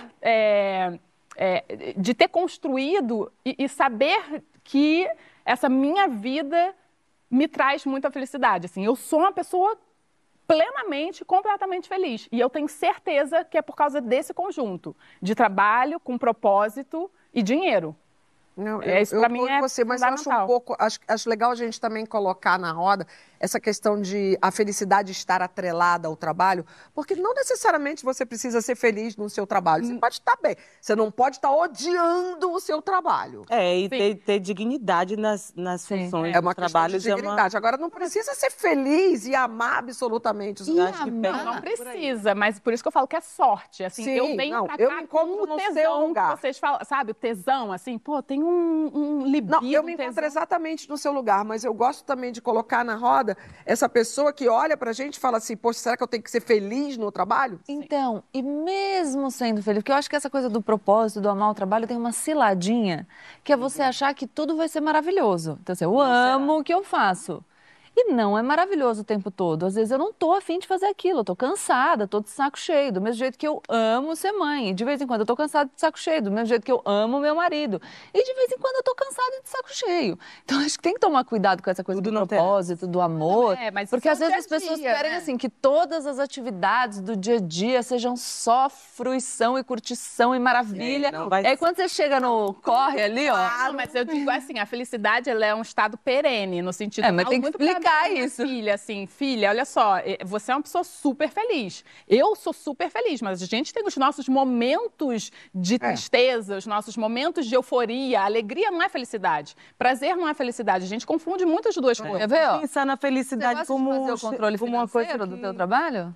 é, é, de ter construído e, e saber que essa minha vida me traz muita felicidade. Assim, eu sou uma pessoa plenamente, completamente feliz. E eu tenho certeza que é por causa desse conjunto de trabalho, com propósito e dinheiro. Não, É, eu, isso eu pra mim tô é com você, mas eu acho um fundamental. pouco, acho, acho legal a gente também colocar na roda essa questão de a felicidade estar atrelada ao trabalho, porque não necessariamente você precisa ser feliz no seu trabalho. Você pode estar bem, você não pode estar odiando o seu trabalho. É, e ter, ter dignidade nas, nas funções É uma do questão trabalho. de dignidade. Agora, não precisa ser feliz e amar absolutamente os E lugares amar. que Não, pega. não precisa, mas por isso que eu falo que é sorte. Assim, Sim, eu venho não, pra eu cá me encontro com o no seu tesão lugar. que vocês falam, sabe? O tesão, assim, pô, tem um, um libido, Não, eu um me tesão. encontro exatamente no seu lugar, mas eu gosto também de colocar na roda essa pessoa que olha pra gente e fala assim, poxa, será que eu tenho que ser feliz no trabalho? Então, e mesmo sendo feliz, porque eu acho que essa coisa do propósito, do amar o trabalho, tem uma ciladinha, que é você achar que tudo vai ser maravilhoso. Então, assim, eu amo o que eu faço. E não é maravilhoso o tempo todo. Às vezes eu não tô afim de fazer aquilo, eu tô cansada, tô de saco cheio. Do mesmo jeito que eu amo ser mãe. E de vez em quando eu tô cansada de saco cheio, do mesmo jeito que eu amo meu marido. E de vez em quando eu tô cansada de saco cheio. Então acho que tem que tomar cuidado com essa coisa Tudo do não tem- propósito, do amor. É, mas porque isso às é o vezes as dia a pessoas dia, querem né? assim que todas as atividades do dia a dia sejam só fruição e curtição e maravilha. É, não vai E aí quando você chega no corre ali, ó. Não, mas eu digo assim, a felicidade ela é um estado perene, no sentido... É, mas eu falo tem que muito pra explicar minha isso. Filha, assim, filha, olha só, eh, você é uma pessoa super feliz. Eu sou super feliz, mas a gente tem os nossos momentos de tristeza, os nossos momentos de euforia. Alegria não é felicidade. Prazer não é felicidade. A gente confunde muito as duas coisas. Quer ver, ó? Pensar na Você felicidade gosta como, de fazer o controle como uma coisa financeiro do que... teu trabalho?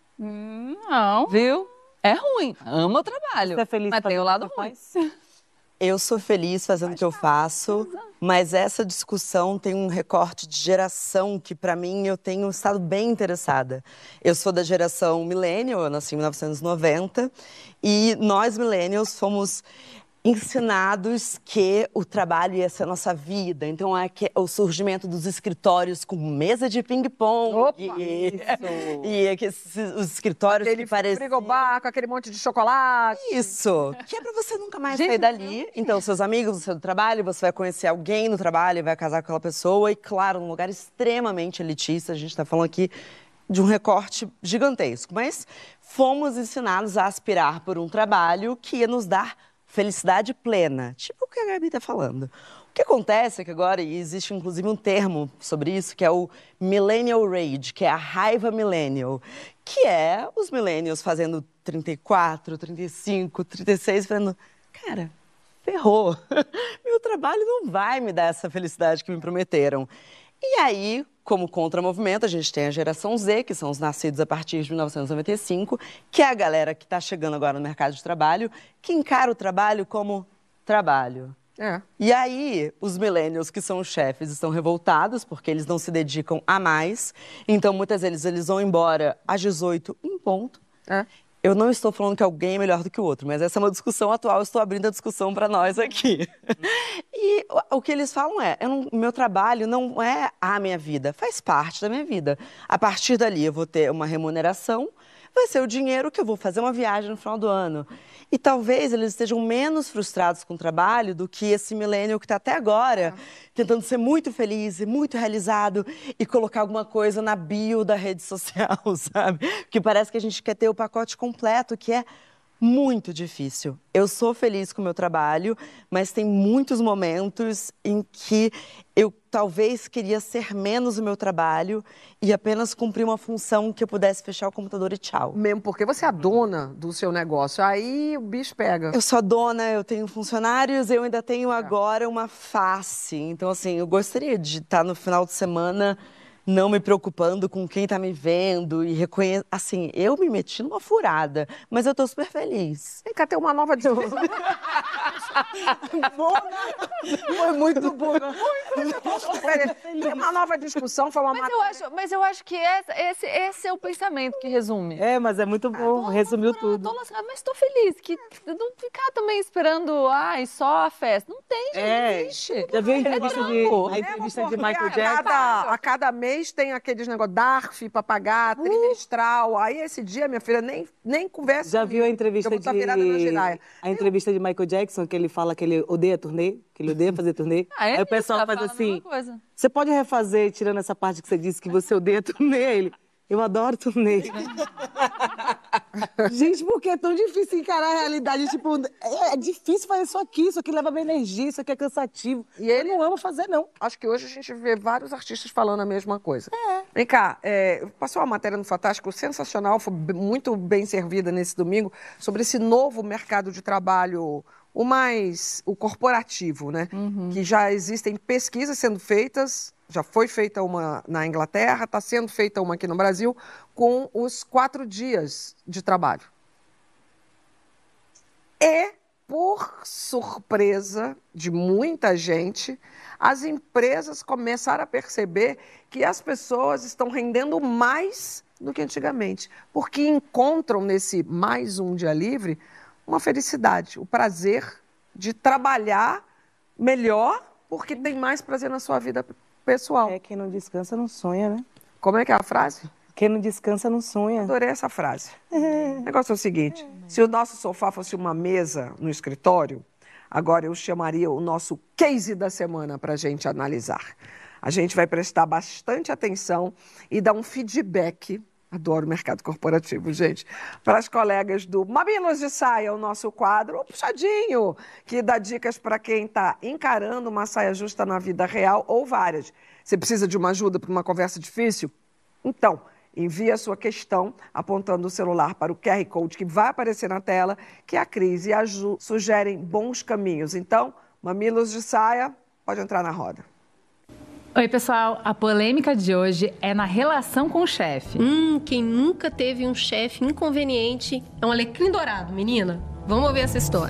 Hum, Não. Viu? É ruim. Ama o trabalho. Você é feliz mas tem fazendo o lado o que ruim. faz? Eu sou feliz fazendo o que eu faço, mas essa discussão tem um recorte de geração que, para mim, eu tenho estado bem interessada. Eu sou da geração millennial, eu nasci em mil novecentos e noventa, e nós, millennials, fomos ensinados que o trabalho ia ser a nossa vida. Então, é que o surgimento dos escritórios com mesa de ping-pong. E, e que os escritórios aquele que pareciam... frigobar com aquele monte de chocolate. Isso. Que é pra você nunca mais Gente, sair dali. Então, seus amigos, o seu trabalho, você vai conhecer alguém no trabalho, vai casar com aquela pessoa. E, claro, num lugar extremamente elitista. A gente tá falando aqui de um recorte gigantesco. Mas fomos ensinados a aspirar por um trabalho que ia nos dar felicidade plena, tipo o que a Gabi tá falando. O que acontece é que agora existe inclusive um termo sobre isso, que é o Millennial Rage, que é a raiva millennial, que é os millennials fazendo trinta e quatro, trinta e cinco, trinta e seis, falando, cara, ferrou, meu trabalho não vai me dar essa felicidade que me prometeram. E aí, como contramovimento, a gente tem a geração Z, que são os nascidos a partir de mil novecentos e noventa e cinco, que é a galera que está chegando agora no mercado de trabalho, que encara o trabalho como trabalho. É. E aí, os millennials, que são os chefes, estão revoltados porque eles não se dedicam a mais. Então, muitas vezes, eles vão embora às dezoito em ponto. É. Eu não estou falando que alguém é melhor do que o outro, mas essa é uma discussão atual, eu estou abrindo a discussão para nós aqui. E o, o que eles falam é, eu não, meu trabalho não é a minha vida, faz parte da minha vida. A partir dali eu vou ter uma remuneração, vai ser o dinheiro que eu vou fazer uma viagem no final do ano. E talvez eles estejam menos frustrados com o trabalho do que esse millennial que está até agora tentando ser muito feliz e muito realizado e colocar alguma coisa na bio da rede social, sabe? Porque parece que a gente quer ter o pacote completo, que é muito difícil. Eu sou feliz com o meu trabalho, mas tem muitos momentos em que eu talvez queria ser menos o meu trabalho e apenas cumprir uma função que eu pudesse fechar o computador e tchau. Mesmo porque você é a dona do seu negócio, aí o bicho pega. Eu sou a dona, eu tenho funcionários, eu ainda tenho agora uma face. Então, assim, eu gostaria de estar no final de semana não me preocupando com quem tá me vendo e reconhecendo. Assim, eu me meti numa furada, mas eu tô super feliz. Vem cá, tem uma nova discussão. Foi muito bom. Tem uma nova discussão, foi uma Mas eu acho, mas eu acho que esse, esse, esse é o pensamento que resume. É, mas é muito bom, Tô- resumiu tô- tudo. Tô lascada, mas tô feliz. Que não ficar também esperando, ai, só a festa. Não tem, gente, É, não existe. já viu a entrevista de, não. a entrevista de Porque Michael a Jackson? cada, a cada mês tem aqueles negócios D A R F pra pagar, trimestral. Aí esse dia, minha filha, nem, nem conversa Já comigo, viu a entrevista que eu vou de estar virada na giraia. a entrevista de Michael Jackson, que ele fala que ele odeia turnê, que ele odeia fazer turnê. Ah, é Aí o isso, pessoal ela faz fala a assim, mesma coisa. você pode refazer, tirando essa parte que você disse que você odeia turnê? Ele, eu adoro turnê. Gente, porque é tão difícil encarar a realidade, tipo, é, é difícil fazer isso aqui, isso aqui leva minha energia, isso aqui é cansativo. E ele Eu não amo fazer, não. Acho que hoje a gente vê vários artistas falando a mesma coisa. É. Vem cá, é, passou uma matéria no Fantástico sensacional, foi b- muito bem servida nesse domingo, sobre esse novo mercado de trabalho, o mais, o corporativo, né? Que já existem pesquisas sendo feitas, já foi feita uma na Inglaterra, está sendo feita uma aqui no Brasil, com os quatro dias de trabalho. E, por surpresa de muita gente, as empresas começaram a perceber que as pessoas estão rendendo mais do que antigamente, porque encontram nesse mais um dia livre uma felicidade, o prazer de trabalhar melhor, porque tem mais prazer na sua vida pessoal. É, quem não descansa não sonha, né? Como é que é a frase? Quem não descansa não sonha. Adorei essa frase. O negócio é o seguinte, se o nosso sofá fosse uma mesa no escritório, agora eu chamaria o nosso case da semana para a gente analisar. A gente vai prestar bastante atenção e dar um feedback, adoro o mercado corporativo, gente, para as colegas do Mamilos de Saia, o nosso quadro, o Puxadinho, que dá dicas para quem está encarando uma saia justa na vida real ou várias. Você precisa de uma ajuda para uma conversa difícil? Então, envie a sua questão apontando o celular para o Q R Code que vai aparecer na tela, que a Cris e a Ju sugerem bons caminhos. Então, Mamilos de Saia, pode entrar na roda. Oi, pessoal. A polêmica de hoje é na relação com o chefe. Hum, quem nunca teve um chefe inconveniente é um alecrim dourado, menina. Vamos ouvir essa história.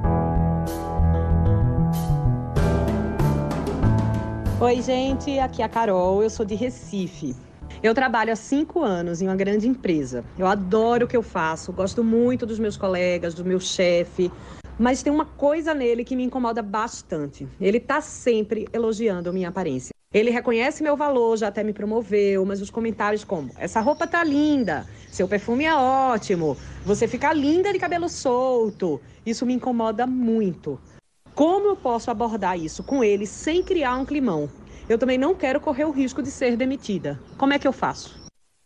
Oi, gente. Aqui é a Carol. Eu sou de Recife. Eu trabalho há cinco anos em uma grande empresa. Eu adoro o que eu faço, gosto muito dos meus colegas, do meu chefe, Mas tem uma coisa nele que me incomoda bastante. Ele tá sempre elogiando a minha aparência. Ele reconhece meu valor, já até me promoveu, mas os comentários como: essa roupa tá linda, seu perfume é ótimo, você fica linda de cabelo solto. Isso me incomoda muito. Como eu posso abordar isso com ele sem criar um climão? Eu também não quero correr o risco de ser demitida. Como é que eu faço?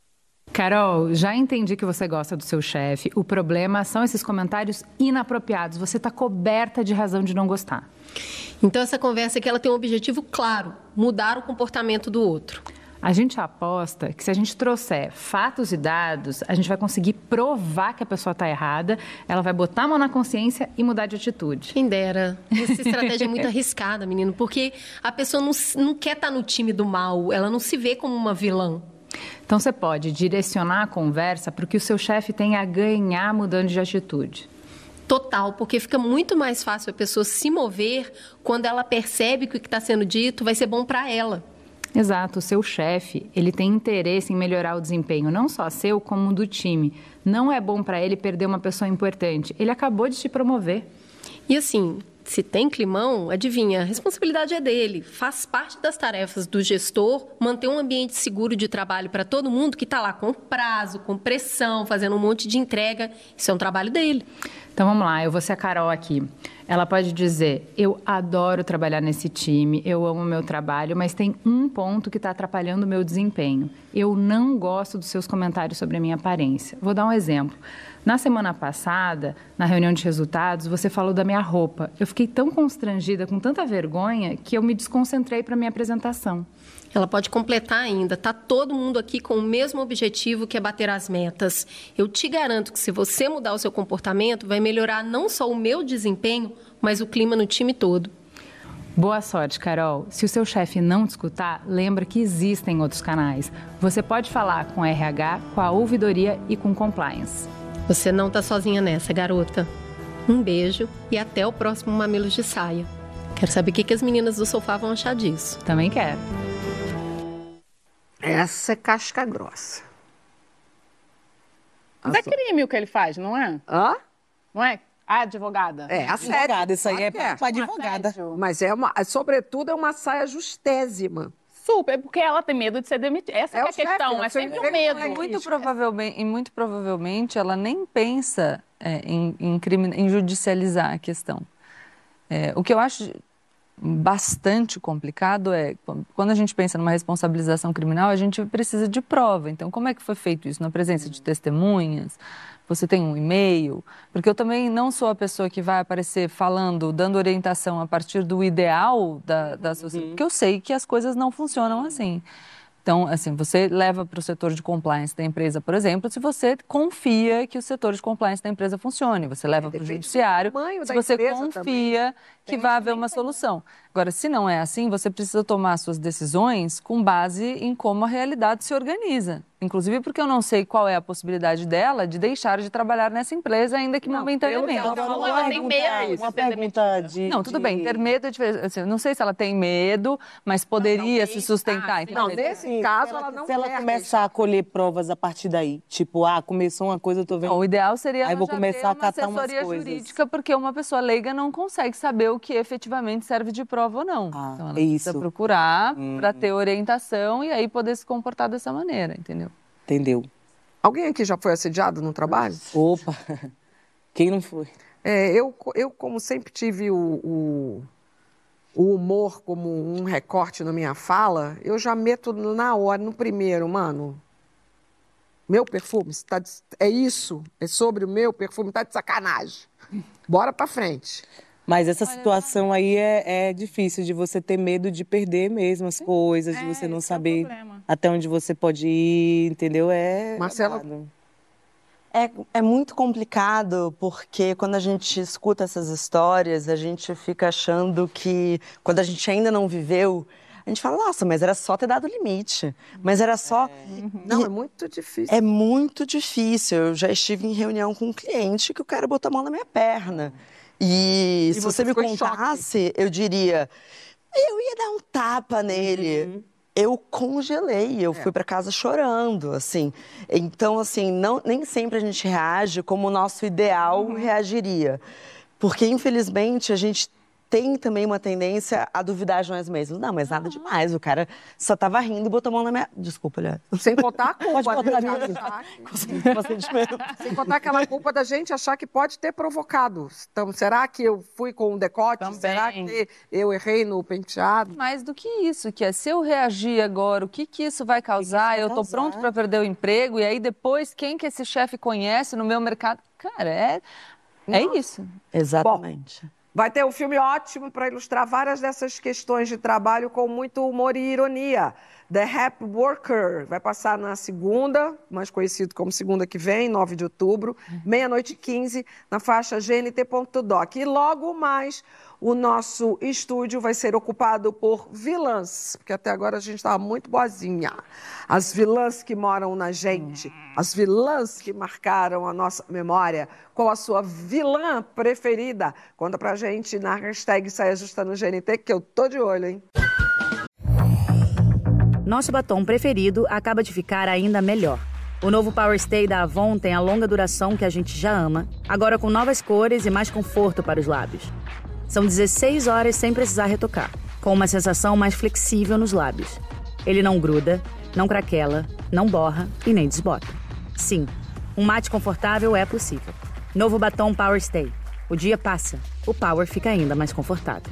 Carol, já entendi que você gosta do seu chefe. O problema são esses comentários inapropriados. Você está coberta de razão de não gostar. Então, essa conversa aqui ela tem um objetivo claro: mudar o comportamento do outro. A gente aposta que se a gente trouxer fatos e dados, a gente vai conseguir provar que a pessoa está errada, ela vai botar a mão na consciência e mudar de atitude. Quem dera. Essa estratégia é muito arriscada, menino, porque a pessoa não, não quer estar no time do mal, ela não se vê como uma vilã. Então, você pode direcionar a conversa para o que o seu chefe tem a ganhar mudando de atitude. Total, porque fica muito mais fácil a pessoa se mover quando ela percebe que o que está sendo dito vai ser bom para ela. Exato, o seu chefe, ele tem interesse em melhorar o desempenho, não só seu, como do time. Não é bom para ele perder uma pessoa importante. Ele acabou de te promover. E assim, se tem climão, adivinha, a responsabilidade é dele. Faz parte das tarefas do gestor manter um ambiente seguro de trabalho para todo mundo que está lá com prazo, com pressão, fazendo um monte de entrega. Isso é um trabalho dele. Então, vamos lá, eu vou ser a Carol aqui. Ela pode dizer: eu adoro trabalhar nesse time, eu amo o meu trabalho, mas tem um ponto que está atrapalhando o meu desempenho. Eu não gosto dos seus comentários sobre a minha aparência. Vou dar um exemplo. Na semana passada, na reunião de resultados, você falou da minha roupa. Eu fiquei tão constrangida, com tanta vergonha, que eu me desconcentrei para a minha apresentação. Ela pode completar ainda. Tá todo mundo aqui com o mesmo objetivo, que é bater as metas. Eu te garanto que se você mudar o seu comportamento, vai melhorar não só o meu desempenho, mas o clima no time todo. Boa sorte, Carol. Se o seu chefe não te escutar, lembra que existem outros canais. Você pode falar com a R H, com a ouvidoria e com compliance. Você não tá sozinha nessa, garota. Um beijo e até o próximo Mamilos de Saia. Quero saber o que as meninas do sofá vão achar disso. Também quero. Essa é casca grossa. Mas é crime o que ele faz, não é? Hã? Não é? A advogada. É, a Advogada, isso aí é Até. para advogada. Mas é uma, sobretudo, é uma saia justésima. Super, porque ela tem medo de ser demitida. Essa É é, o a questão, chefe, é sempre ele o medo. não é Muito provavelmente, e muito provavelmente ela nem pensa é, em, em, crime, em judicializar a questão. É, o que eu acho bastante complicado é, quando a gente pensa numa responsabilização criminal, a gente precisa de prova. Então, como é que foi feito isso? Na presença de testemunhas? Você tem um e-mail? Porque eu também não sou a pessoa que vai aparecer falando, dando orientação a partir do ideal da, da sociedade, uhum. porque eu sei que as coisas não funcionam assim. Então, assim, você leva para o setor de compliance da empresa, por exemplo, se você confia que o setor de compliance da empresa funcione. Você leva para o judiciário se você confia que vai haver uma solução. Agora, se não é assim, você precisa tomar suas decisões com base em como a realidade se organiza. Inclusive porque eu não sei qual é a possibilidade dela de deixar de trabalhar nessa empresa, ainda que momentaneamente. Ela, ela, ela tem medo. Uma pergunta de... Não, tudo bem, ter medo é diferente. Assim, não sei se ela tem medo, mas poderia não, não se sustentar. Ah, não, nesse caso, ela, ela não Se ela começar a colher provas a partir daí, tipo, ah, começou uma coisa, eu tô vendo... Não, o ideal seria aí ela vou já começar a catar uma assessoria umas coisas. jurídica, porque uma pessoa leiga não consegue saber o que efetivamente serve de prova ou não. Ah, então ela é precisa isso. procurar hum. para ter orientação e aí poder se comportar dessa maneira, entendeu? Entendeu. Alguém aqui já foi assediado no trabalho? Opa, quem não foi? É, eu, eu, como sempre tive o, o, o humor como um recorte na minha fala, eu já meto na hora, no primeiro, mano. Meu perfume, tá de, é isso? É sobre o meu perfume? Tá de sacanagem. Bora pra frente. Mas essa situação aí é, é difícil, de você ter medo de perder mesmo as coisas, é, de você não esse saber é o até onde você pode ir, entendeu? É. Marcela? É, é muito complicado, porque quando a gente escuta essas histórias, a gente fica achando que, quando a gente ainda não viveu, a gente fala, nossa, mas era só ter dado limite. Mas era só... É. Não, é muito difícil. É muito difícil. Eu já estive em reunião com um cliente que o cara botou a mão na minha perna. E, e se você, você me contasse, eu diria, eu ia dar um tapa nele. Uhum. Eu congelei, eu é. fui para casa chorando, assim. Então, assim, não, nem sempre a gente reage como o nosso ideal uhum. reagiria. Porque, infelizmente, a gente tem também uma tendência a duvidar de nós mesmos. Não, mas nada demais. O cara só tava rindo e botou a mão na minha... Desculpa, olha. Sem contar a culpa. Pode botar né, a minha... Sem contar aquela culpa da gente achar que pode ter provocado. Então, será que eu fui com um decote? Também. Será que eu errei no penteado? Mais do que isso, que é se eu reagir agora, o que que isso vai causar? vai eu tô causar? pronto para perder o emprego e aí depois quem que esse chefe conhece no meu mercado? Cara, é, é isso. Exatamente. Bom, vai ter um filme ótimo para ilustrar várias dessas questões de trabalho com muito humor e ironia. The Happy Worker vai passar na segunda, mais conhecido como segunda que vem, nove de outubro, meia-noite e quinze, na faixa G N T ponto doc. E logo mais, o nosso estúdio vai ser ocupado por vilãs, porque até agora a gente estava muito boazinha. As vilãs que moram na gente, as vilãs que marcaram a nossa memória. Qual a sua vilã preferida? Conta pra gente na hashtag Saia Justa no G N T, que eu tô de olho, hein? Nosso batom preferido acaba de ficar ainda melhor. O novo Power Stay da Avon tem a longa duração que a gente já ama, agora com novas cores e mais conforto para os lábios. São dezesseis horas sem precisar retocar, com uma sensação mais flexível nos lábios. Ele não gruda, não craquela, não borra e nem desbota. Sim, um mate confortável é possível. Novo batom Power Stay. O dia passa, o Power fica ainda mais confortável.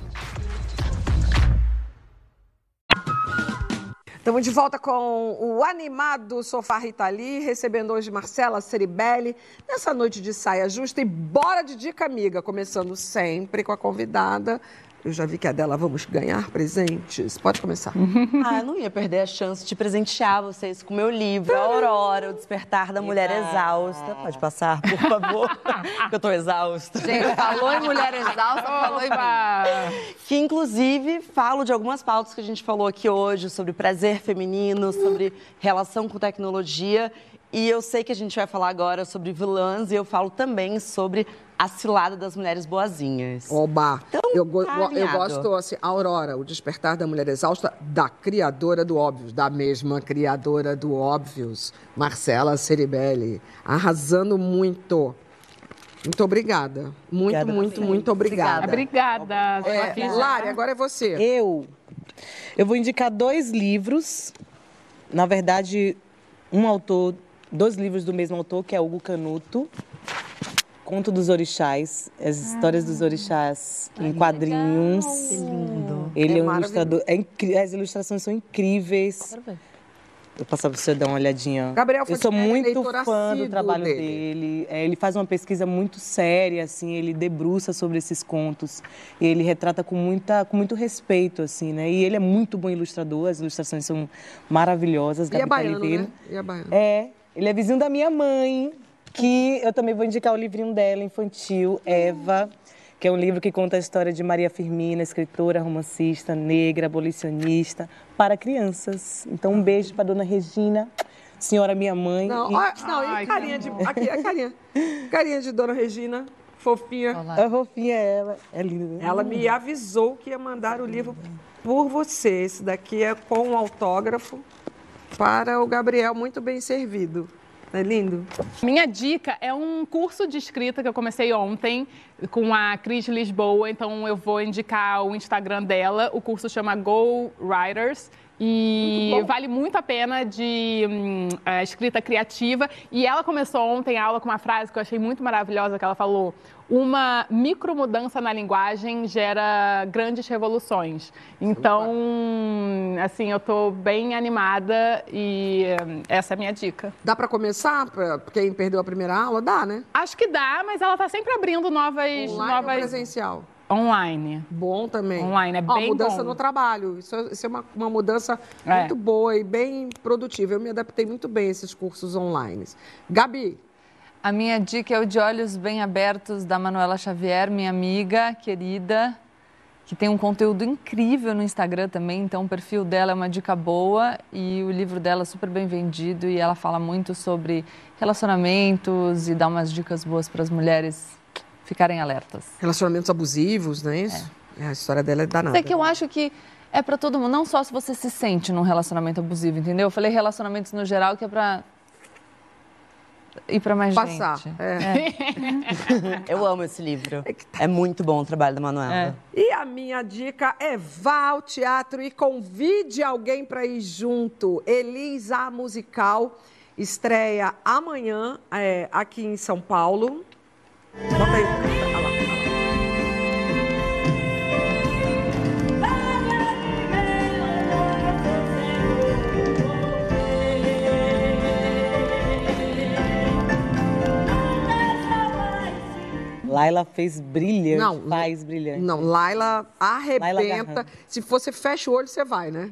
Estamos de volta com o animado Sofá Rita Lee, recebendo hoje Marcela Ceribelli, nessa noite de saia justa. E bora de dica amiga, começando sempre com a convidada. Eu já vi que é dela, vamos ganhar presentes. Pode começar. Ah, eu não ia perder a chance de presentear vocês com o meu livro, A Aurora, O Despertar da Mulher Exausta. Pode passar, por favor, que eu tô exausta. Gente, falou em mulher exausta, falou em mim. Que, inclusive, falo de algumas pautas que a gente falou aqui hoje, sobre prazer feminino, sobre relação com tecnologia. E eu sei que a gente vai falar agora sobre vilãs e eu falo também sobre a cilada das mulheres boazinhas. Oba! Então, eu, go tá eu gosto, assim, Aurora, O Despertar da Mulher Exausta, da criadora do Óbvios, da mesma criadora do Óbvios, Marcela Ceribelli, arrasando muito. Muito obrigada. Muito, obrigada muito, muito obrigada. Obrigada. É, Lari, agora é você. Eu, eu vou indicar dois livros, na verdade, um autor, dois livros do mesmo autor, que é Hugo Canuto, Conto dos Orixás, as histórias dos orixás em quadrinhos. Que lindo. Ele é, É um ilustrador, é incri- as ilustrações são incríveis. Quero ver. Eu passar para você dar uma olhadinha. Gabriel Eu sou Fontenelle é muito leitor fã assíduo do trabalho dele. dele. É, ele faz uma pesquisa muito séria, assim, ele debruça sobre esses contos. E ele retrata com, muita, com muito respeito, assim, né? E ele é muito bom ilustrador, as ilustrações são maravilhosas. E é Gabi baiano, Calivino. né? E é baiano. É, ele é vizinho da minha mãe, que eu também vou indicar o livrinho dela, infantil, Eva, que é um livro que conta a história de Maria Firmina, escritora, romancista, negra, abolicionista, para crianças. Então, um beijo para dona Regina, senhora minha mãe. Não, e... ó, não, e Ai, carinha de... Aqui, a carinha. Carinha de Dona Regina, fofinha. A fofinha é ela, é linda. Né? Ela me avisou que ia mandar o livro por você. Esse daqui é com um autógrafo para o Gabriel, muito bem servido. É lindo? Minha dica é um curso de escrita que eu comecei ontem com a Cris Lisboa, então eu vou indicar o Instagram dela. O curso chama Go Writers e vale muito a pena, de hum, é, escrita criativa. E ela começou ontem a aula com uma frase que eu achei muito maravilhosa, que ela falou: uma micromudança na linguagem gera grandes revoluções. Então, assim, eu tô bem animada e hum, essa é a minha dica. Dá para começar? Pra quem perdeu a primeira aula? Dá, né? Acho que dá, mas ela tá sempre abrindo novas... Online novas... ou presencial? Online. Bom também. Online, é Ó, bem mudança bom. no trabalho. Isso, é- isso é uma, uma mudança É. muito boa e bem produtiva. Eu me adaptei muito bem a esses cursos online. Gabi, A minha dica é o De Olhos Bem Abertos, da Manuela Xavier, minha amiga querida, que tem um conteúdo incrível no Instagram também, então o perfil dela é uma dica boa e o livro dela é super bem vendido e ela fala muito sobre relacionamentos e dá umas dicas boas para as mulheres ficarem alertas. relacionamentos abusivos, não é isso? É. A história dela é danada. É que eu acho que é para todo mundo, não só se você se sente num relacionamento abusivo, entendeu? Eu falei relacionamentos no geral que é para ir para mais Passar. gente. É. É. Eu amo esse livro. É muito bom o trabalho da Manuela. É. E a minha dica é vá ao teatro e convide alguém para ir junto. Elis, a musical, estreia amanhã é, aqui em São Paulo. Bota aí. Olha lá. Laila fez brilhante, Não, faz brilhante. Não, Laila arrebenta. Laila Se você fecha o olho, você vai, né?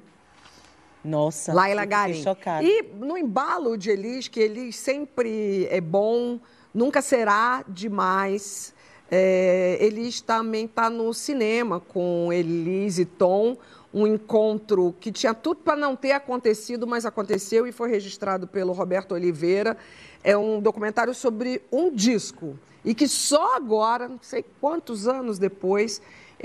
Nossa, Laila eu Garim. fiquei chocada. E no embalo de Elis, que Elis sempre é bom, nunca será demais. É, Elis também está no cinema com Elis e Tom, um encontro que tinha tudo para não ter acontecido, mas aconteceu e foi registrado pelo Roberto Oliveira. É um documentário sobre um disco e que só agora, não sei quantos anos depois,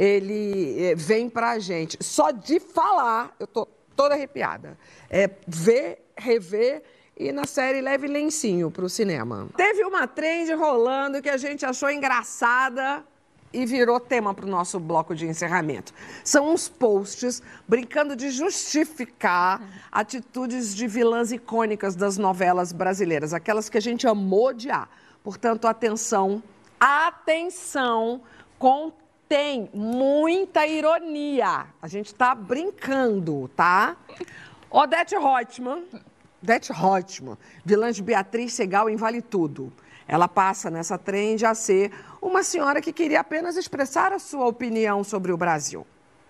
ele vem para a gente. Só de falar, eu tô toda arrepiada. É ver, rever e na série leve lencinho para o cinema. Teve uma trend rolando que a gente achou engraçada e virou tema para o nosso bloco de encerramento. São uns posts brincando de justificar atitudes de vilãs icônicas das novelas brasileiras, aquelas que a gente amou odiar. Portanto, atenção, atenção, contém muita ironia. A gente está brincando, tá? Odete Roitman, Odete Roitman, vilã de Beatriz Segal em Vale Tudo. Ela passa nessa trend a ser uma senhora que queria apenas expressar a sua opinião sobre o Brasil.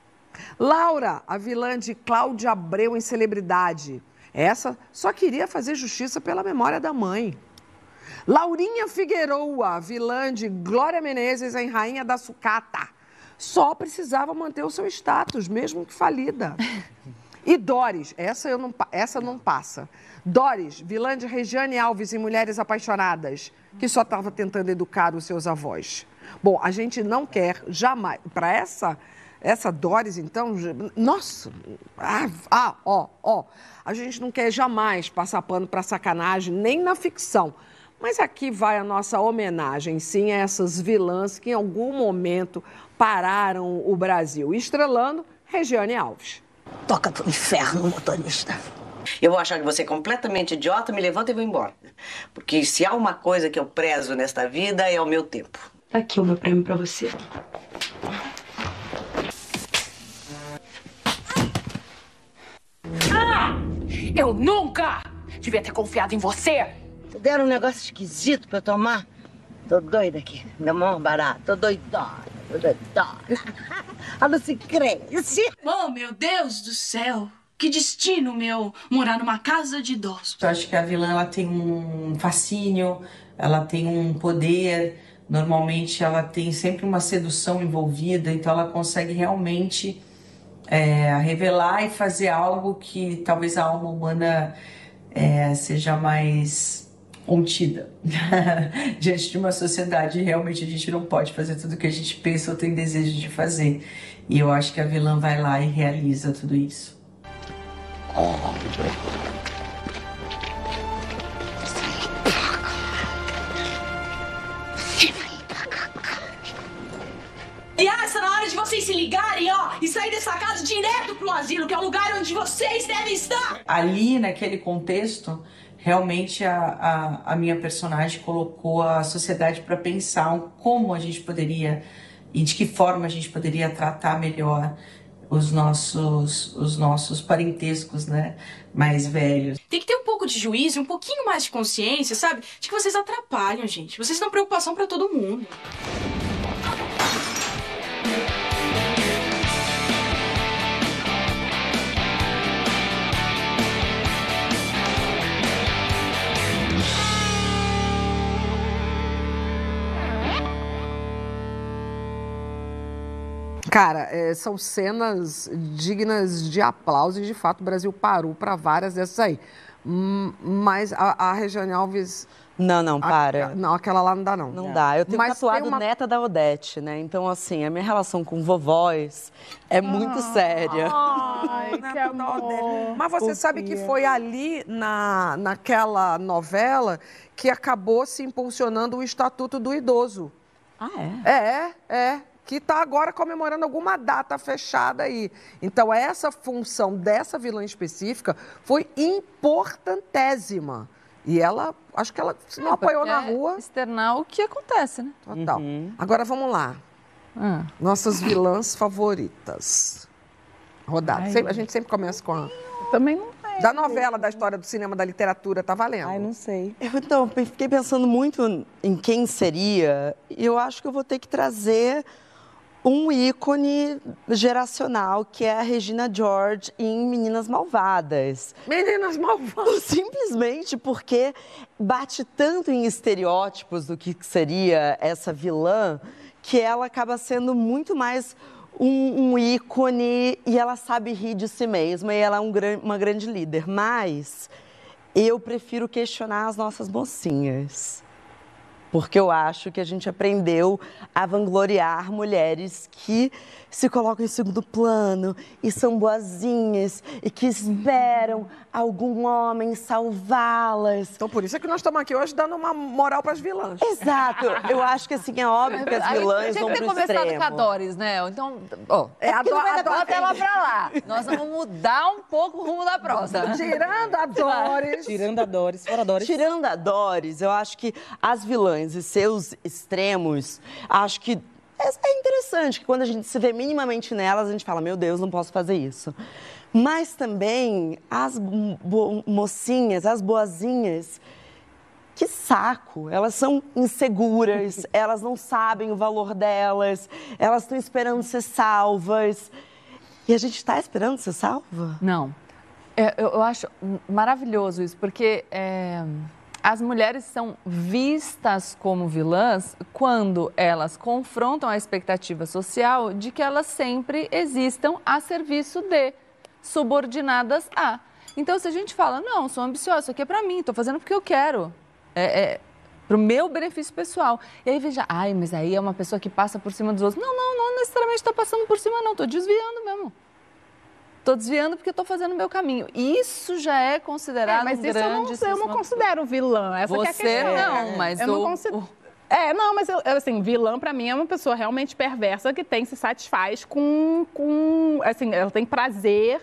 Laura, a vilã de Cláudia Abreu em Celebridade. Essa só queria fazer justiça pela memória da mãe. Laurinha Figueroa, vilã de Glória Menezes em Rainha da Sucata. Só precisava manter o seu status, mesmo que falida. E Doris, essa, eu não, essa não passa. Doris, vilã de Regiane Alves em Mulheres Apaixonadas, que só estava tentando educar os seus avós. Bom, a gente não quer jamais... Para essa, essa Doris, então... Nossa! Ah, ah, ó, ó. A gente não quer jamais passar pano para sacanagem, nem na ficção. Mas aqui vai a nossa homenagem, sim, a essas vilãs que em algum momento pararam o Brasil. Estrelando Regiane Alves. Toca pro inferno, motorista. Eu vou achar que você é completamente idiota, me levanta e vou embora. Porque se há uma coisa que eu prezo nesta vida, é o meu tempo. Tá aqui o meu prêmio pra você. Ah! Eu nunca devia ter confiado em você! Deram um negócio esquisito pra eu tomar? Tô doida aqui. Minha mão barata. Tô doidona. Tô doidona. Ah, não se cresce. Oh, meu Deus do céu. Que destino meu morar numa casa de idosos. Eu acho que a vilã ela tem um fascínio, ela tem um poder. Normalmente ela tem sempre uma sedução envolvida. Então ela consegue realmente é, revelar e fazer algo que talvez a alma humana é, seja mais... contida diante de uma sociedade. Realmente a gente não pode fazer tudo o que a gente pensa ou tem desejo de fazer, e eu acho que a vilã vai lá e realiza tudo isso. E ah, está na hora de vocês se ligarem, ó, e sair dessa casa direto pro asilo, que é o lugar onde vocês devem estar. Ali, naquele contexto, realmente a, a, a minha personagem colocou a sociedade para pensar como a gente poderia e de que forma a gente poderia tratar melhor os nossos, os nossos parentescos, né, mais velhos. Tem que ter um pouco de juízo, um pouquinho mais de consciência, sabe? De que vocês atrapalham, gente. Vocês dão preocupação para todo mundo. Cara, é, são cenas dignas de aplauso e, de fato, o Brasil parou para várias dessas aí. Hum, Mas a, a Regiane Alves... Não, não, para. A, não, aquela lá não dá, não. Não dá. Eu tenho Mas tatuado tem uma... neta da Odete, né? Então, assim, a minha relação com vovós é muito ah, séria. Ai, que amor. Mas você sabe que foi ali, na, naquela novela, que acabou se impulsionando o Estatuto do Idoso. Ah, é? É, é. Que está agora comemorando alguma data fechada aí. Então, essa função dessa vilã específica foi importantésima. E ela, acho que ela se não é, apoiou na rua. Externar o que acontece, né? Total. Uhum. Agora vamos lá. Hum. Nossas vilãs favoritas. Rodada. Sempre, a gente sempre começa com a. Também não é. Da novela, da história do cinema, da literatura, tá valendo? Ai, não sei. Eu, então, fiquei pensando muito em quem seria. E eu acho que eu vou ter que trazer um ícone geracional, que é a Regina George em Meninas Malvadas. Meninas Malvadas! Simplesmente porque bate tanto em estereótipos do que seria essa vilã, que ela acaba sendo muito mais um, um ícone e ela sabe rir de si mesma e ela é um, uma grande líder. Mas eu prefiro questionar as nossas mocinhas. Porque eu acho que a gente aprendeu a vangloriar mulheres que se colocam em segundo plano e são boazinhas e que esperam algum homem salvá-las. Então, por isso é que nós estamos aqui hoje dando uma moral para as vilãs. Exato. Eu acho que, assim, é óbvio que as vilãs vão pro extremo. Tinha que ter começado com a Doris, né? Então, ó, é, é a do, não vai a dar ela pra lá. Nós vamos mudar um pouco o rumo da prosa. Tirando a Doris. Tirando a Doris, fora a Doris. Tirando a Doris, eu acho que as vilãs e seus extremos, acho que é interessante que quando a gente se vê minimamente nelas, a gente fala, meu Deus, não posso fazer isso. Mas também as mocinhas, as boazinhas, que saco, elas são inseguras, elas não sabem o valor delas, elas estão esperando ser salvas. E a gente está esperando ser salva? Não. É, eu, eu acho maravilhoso isso, porque é, as mulheres são vistas como vilãs quando elas confrontam a expectativa social de que elas sempre existam a serviço de, subordinadas a. Então, se a gente fala, não, sou ambiciosa, isso aqui é pra mim, tô fazendo porque eu quero, é, é pro meu benefício pessoal. E aí veja, ai, mas aí é uma pessoa que passa por cima dos outros. Não, não, não necessariamente tá passando por cima, não, tô desviando mesmo. Estou desviando porque estou fazendo o meu caminho. Isso já é considerado é, mas um isso grande... eu não, eu não considero vilã. Essa Você que é a questão. não, mas eu o... não considero... É, não, mas eu, assim, vilã pra mim é uma pessoa realmente perversa que tem, se satisfaz com, com assim, ela tem prazer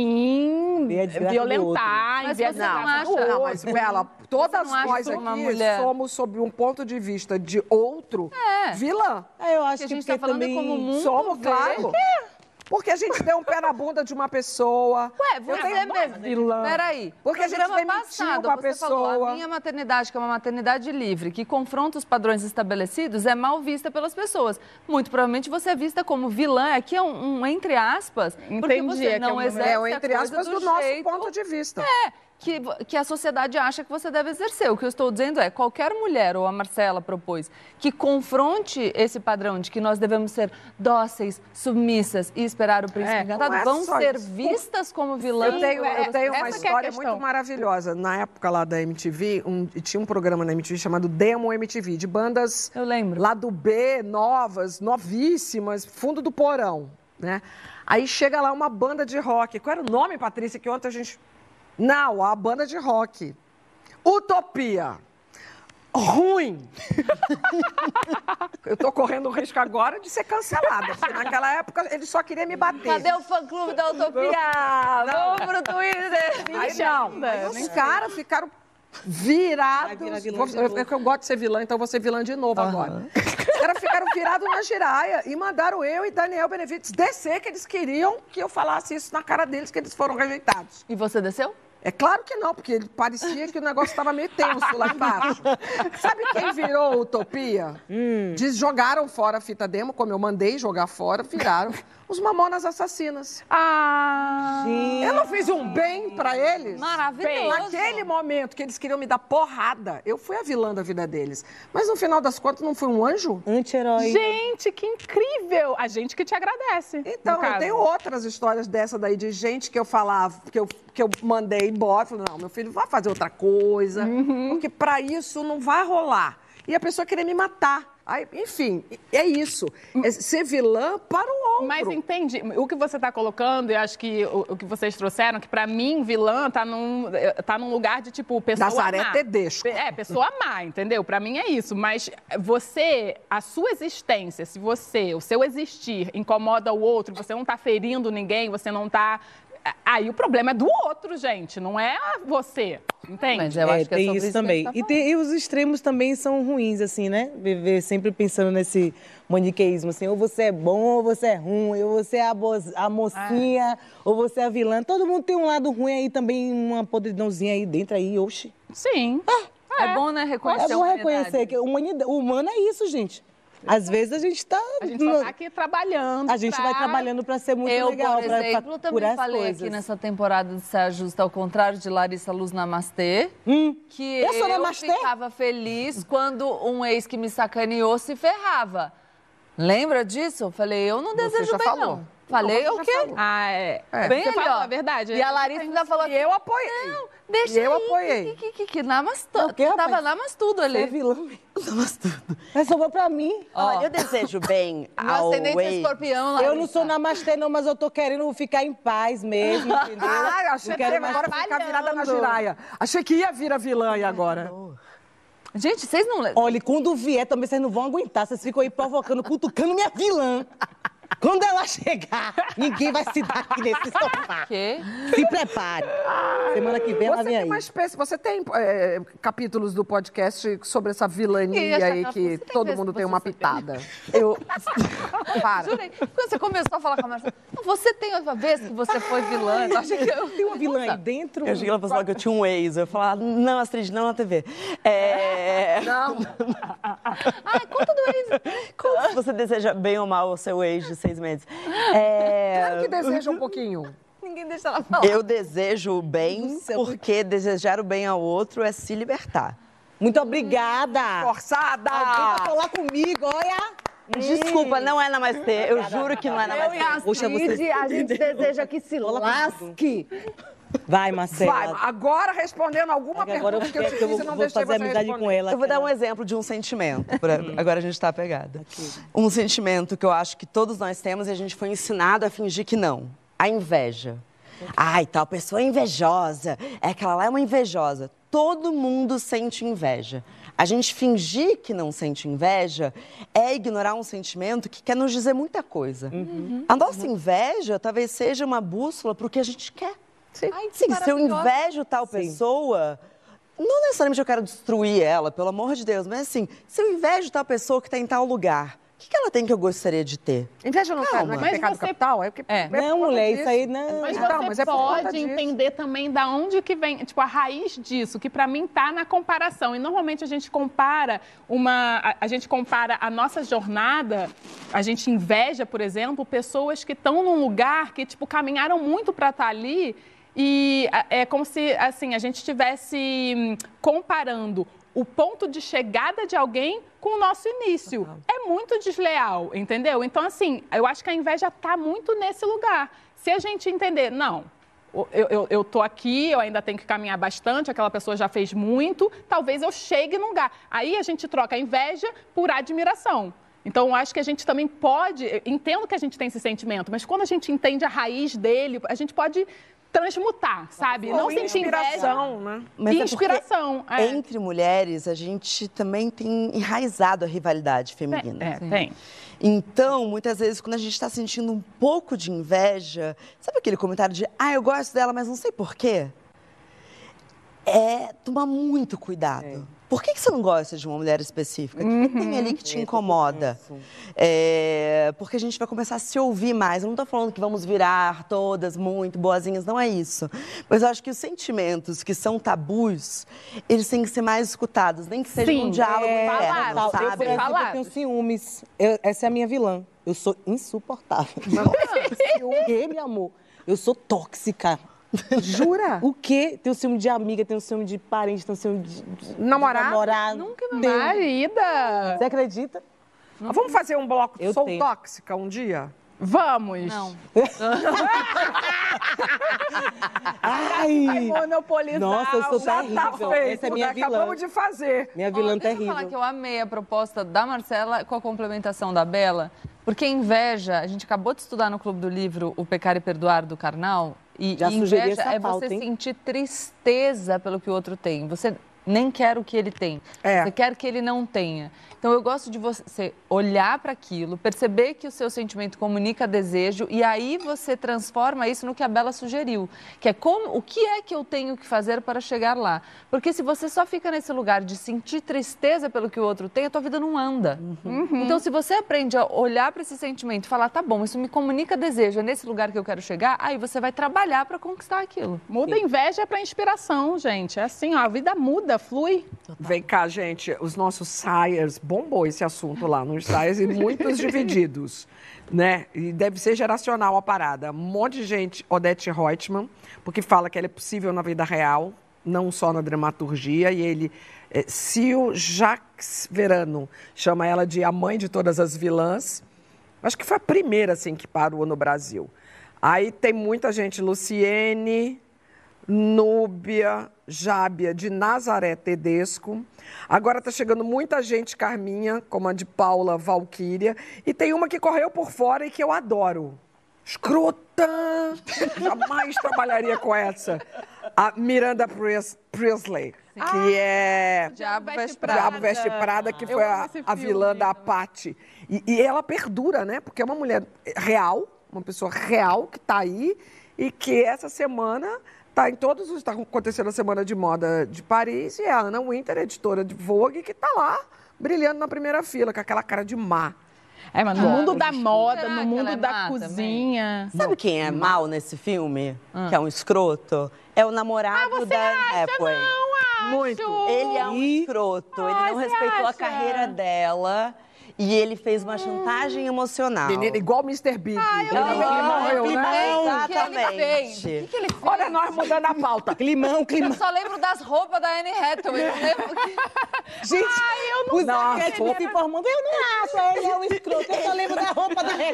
em violentar, mas em você não acha? Não, mas Bela, todas nós aqui mulher... somos, sob um ponto de vista de outro, é. vilã. É, eu acho que que a gente está falando também... como mundo somos, vê. claro. Porque a gente deu um pé na bunda de uma pessoa. Ué, você tenho... mesmo, vilã. Peraí. Porque a gente demitiu passado, uma você pessoa. Falou, a minha maternidade, que é uma maternidade livre, que confronta os padrões estabelecidos, é mal vista pelas pessoas. Muito provavelmente você é vista como vilã. Aqui é um, um entre aspas, Entendi, porque você é não um, exerce é um entre a aspas coisa do, do nosso jeito... ponto de vista. É. Que, que a sociedade acha que você deve exercer. O que eu estou dizendo é, qualquer mulher, ou a Marcela propôs, que confronte esse padrão de que nós devemos ser dóceis, submissas e esperar o príncipe É, encantado, não é vão só ser isso. vistas como vilãs. Eu tenho, eu tenho uma Essa história é a muito maravilhosa. Na época lá da M T V, um, tinha um programa na M T V chamado Demo M T V, de bandas eu lembro. lá do B, novas, novíssimas, fundo do porão, né? Aí chega lá uma banda de rock. Qual era o nome, Patrícia, que ontem a gente... Não, a banda de rock. Utopia. Ruim. Eu tô correndo o risco agora de ser cancelada, porque naquela época ele só queria me bater. Cadê o fã-clube da Utopia? Não. Vamos pro Twitter. Aí não, aí os caras ficaram virados. Vou, eu, eu gosto de ser vilã, então vou ser vilã de novo uhum. agora. Os caras ficaram virados na giraia e mandaram eu e Daniel Benevides descer, que eles queriam que eu falasse isso na cara deles, que eles foram rejeitados. E você desceu? É claro que não, porque parecia que o negócio estava meio tenso lá embaixo. Sabe quem virou Utopia? Hum. Diz, jogaram fora a fita demo, como eu mandei jogar fora, viraram os Mamonas Assassinas. Ah! Gente. Eu não fiz um bem pra eles? Maravilhoso! Naquele momento que eles queriam me dar porrada, eu fui a vilã da vida deles. Mas no final das contas, não fui um anjo? Anti-herói. Gente, que incrível! A gente que te agradece. Então, eu tenho outras histórias dessa daí, de gente que eu falava, que eu... Que que eu mandei embora. Falei, não, meu filho vai fazer outra coisa, Uhum. porque pra isso não vai rolar. E a pessoa querer me matar. Aí, enfim, é isso. É ser vilã para o outro. Mas entende, o que você está colocando, e acho que o, o que vocês trouxeram, que pra mim, vilã tá num, tá num lugar de, tipo, pessoa Nazaré má. Tedesco. É, pessoa má, entendeu? Pra mim é isso. Mas você, a sua existência, se você, o seu existir incomoda o outro, você não tá ferindo ninguém, você não tá... Aí o problema é do outro, gente, não é você, entende? Mas eu acho que é tem sobre isso isso que também. a gente E, tá tem- e os extremos também são ruins, assim, né? Viver sempre pensando nesse maniqueísmo, assim, ou você é bom, ou você é ruim, ou você é a, bo- a mocinha, ou você é a vilã. Todo mundo tem um lado ruim aí também, uma podridãozinha aí dentro aí, oxi. Sim. É bom, né, reconhecer É a bom humanidade. reconhecer que o humanida- o humano é isso, gente. Às vezes a gente tá... A gente só tá aqui trabalhando. A gente pra- vai trabalhando pra ser muito eu, legal, por pra- pra exemplo, curar também as falei coisas. aqui nessa temporada de Saia Justa, ao contrário de Larissa Luz Namastê, que eu sou Namastê? ficava feliz quando um ex que me sacaneou se ferrava. Lembra disso? Eu falei, eu não desejo já bem, falou. não. Falei Não, o você quê? já falou. Ah, é. É. Bem Você ali, falou ó. a verdade. E a Larissa ainda falou E eu apoiei. não, deixa E eu aí, apoiei. Que, que, que, que namastu, O quê, rapaz? tava namastudo ali. Você é vilã mesmo. Namastudo. Mas sobrou pra mim. Olha, eu desejo bem Meu ao ascendente é ex. escorpião, Eu não Larissa. sou namastê, não, mas eu tô querendo ficar em paz mesmo, entendeu? Ah, achei Não que quero mais agora vai ficar virada na trabalhando. giraia. Achei que ia vir a vilã aí agora. Gente, vocês não... Olha, quando vier também vocês não vão aguentar. Vocês ficam aí provocando, cutucando minha vilã. Quando ela chegar, ninguém vai se dar aqui nesse sofá. Quê? Se prepare. Semana que vem ela Você vem tem aí. uma espécie, você tem é, capítulos do podcast sobre essa vilania Ih, essa aí capa, que você tem todo vezes mundo que tem você uma sabe. pitada. Eu, Para. Jurei. Quando você começou a falar com a Marcela, você tem uma vez que você foi vilã? Eu achei que eu... Tem uma vilã aí dentro? eu achei que ela pensava que eu tinha um ex. Eu ia falar, não, Astrid, não na T V. É... Não. Ai, conta do ex. Como você deseja bem ou mal o seu ex de seis meses? É... Claro que deseja um pouquinho. Ninguém deixa ela falar. Eu desejo o bem porque desejar o bem ao outro é se libertar. Muito obrigada. Forçada! Alguém vai falar comigo, olha. Desculpa, não é namastê. Eu juro que não é namastê. Poxa, você... a gente deseja que se lasque. Vai, Marcela. Vai, agora respondendo alguma Agora eu pergunta que eu te quero que eu fiz vou, e não vou deixei fazer você amizade responder. com ela. Eu vou dar um aquela- exemplo de um sentimento. pra- Agora a gente tá apegada. Um sentimento que eu acho que todos nós temos e a gente foi ensinado a fingir que não. A inveja. Ai, tal pessoa é invejosa. É aquela lá é uma invejosa. Todo mundo sente inveja. A gente fingir que não sente inveja é ignorar um sentimento que quer nos dizer muita coisa. A nossa inveja talvez seja uma bússola para o que a gente quer. Sim, Ai, que Sim se eu maravilhosa. invejo tal pessoa, não necessariamente eu quero destruir ela, pelo amor de Deus, mas assim, se eu invejo tal pessoa que está em tal lugar, o que, que ela tem que eu gostaria de ter? Inveja não, Calma. não é Mas pecado você- capital? É porque É. por Não, conta mulher, disso. isso aí não... Mas Então, você mas é por conta pode disso. entender também da onde que vem, tipo, a raiz disso, que pra mim tá na comparação. E normalmente a gente compara uma, a, a gente compara a nossa jornada, a gente inveja, por exemplo, pessoas que estão num lugar que, tipo, caminharam muito pra estar ali e a- é como se, assim, a gente estivesse hum, comparando o ponto de chegada de alguém com o nosso início. É muito desleal, entendeu? Então, assim, eu acho que a inveja tá muito nesse lugar. Se a gente entender, não, eu, eu, eu tô aqui, eu ainda tenho que caminhar bastante, aquela pessoa já fez muito, talvez eu chegue num lugar. Aí a gente troca a inveja por admiração. Então, eu acho que a gente também pode, entendo que a gente tem esse sentimento, mas quando a gente entende a raiz dele, a gente pode transmutar, sabe? Ou Não sentir inveja. inspiração, né? Mas é porque Inspiração. é. Entre mulheres, a gente também tem enraizado a rivalidade feminina. É, tem. Então, muitas vezes, quando a gente está sentindo um pouco de inveja, sabe aquele comentário de, ah, eu gosto dela, mas não sei por quê? É tomar muito cuidado. Por que, que você não gosta de uma mulher específica? O que, que tem ali que te incomoda? É, porque a gente vai começar a se ouvir mais. Eu não estou falando que vamos virar todas muito boazinhas, não é isso. Mas eu acho que os sentimentos que são tabus, eles têm que ser mais escutados, nem que seja Sim, um diálogo é, interno, falaram, Eu, por sabe? exemplo, eu Falados. tenho ciúmes. Eu- essa é a minha vilã. Eu sou insuportável. O quê, meu amor? Eu sou tóxica. Jura? O quê? Tenho ciúme de amiga, tenho ciúme de parente, tenho ciúme de, de Namorado? de namorado. Nunca me Marida! Você acredita? Vamos fazer um bloco Eu Sou tenho. Tóxica um dia? Vamos. Não. Ai, vai monopolizar. Nossa, eu sou já terrível. tá feito, Essa é minha vilã. acabamos de fazer. Minha vilã Deixa eu terrível. falar que eu amei a proposta da Marcela com a complementação da Bela, porque inveja, a gente acabou de estudar no Clube do Livro O Pecar e Perdoar, do Karnal, e, Já e sugeri inveja essa é pauta, você hein? sentir tristeza pelo que o outro tem. Você nem quer o que ele tem, É. você quer que ele não tenha. Então, eu gosto de você olhar para aquilo, perceber que o seu sentimento comunica desejo e aí você transforma isso no que a Bela sugeriu, que é como, o que é que eu tenho que fazer para chegar lá. Porque se você só fica nesse lugar de sentir tristeza pelo que o outro tem, a tua vida não anda. Uhum. Então, se você aprende a olhar para esse sentimento e falar, tá bom, isso me comunica desejo, é nesse lugar que eu quero chegar, aí você vai trabalhar para conquistar aquilo. Muda a inveja para inspiração, gente. É assim, ó, a vida muda, flui. Vem cá, gente, os nossos sires, bombou esse assunto lá nos sires e muitos divididos, né? E deve ser geracional a parada. Um monte de gente, Odete Reutemann, porque fala que ela é possível na vida real, não só na dramaturgia, e ele, é, Sil Jacques Verano, chama ela de a mãe de todas as vilãs. Acho que foi a primeira, assim, que parou no Brasil. Aí tem muita gente, Luciene, Núbia, Jábia, de Nazaré Tedesco. Agora tá chegando muita gente, Carminha, como a de Paula Valquíria. E tem uma que correu por fora e que eu adoro. Escrota! Jamais trabalharia com essa. A Miranda Pres- Priestley, que é... Diabo Veste Diabo Prada. Veste Prada, que Eu foi amo a, esse a filme. vilã da Patty. E, e ela perdura, né? Porque é uma mulher real, uma pessoa real que tá aí e que essa semana... Tá em todos os... Está acontecendo a Semana de Moda de Paris e é a Anna Wintour, editora de Vogue, que tá lá brilhando na primeira fila, com aquela cara de má. É, mas no Ah, mundo da moda, será no que mundo ela é da má cozinha. Sabe quem é mal nesse filme? Que é um escroto? É o namorado da Anne Hathaway. Muito. Ele é um escroto. Ele Ai, não você respeitou a acha? carreira dela. E ele fez uma chantagem emocional. Menina, igual o mister Big. Ele Aham, morreu, climão, né? O que ele fez? exatamente. O que, que ele fez? Olha nós mudando a pauta. Climão, Eu climão. só lembro das roupas da Anne Hathaway. Eu não lembro que... Gente, eu não os sei. arquétipos se formando. Eu não acho, ele é um escroto. Eu só lembro da roupa dele.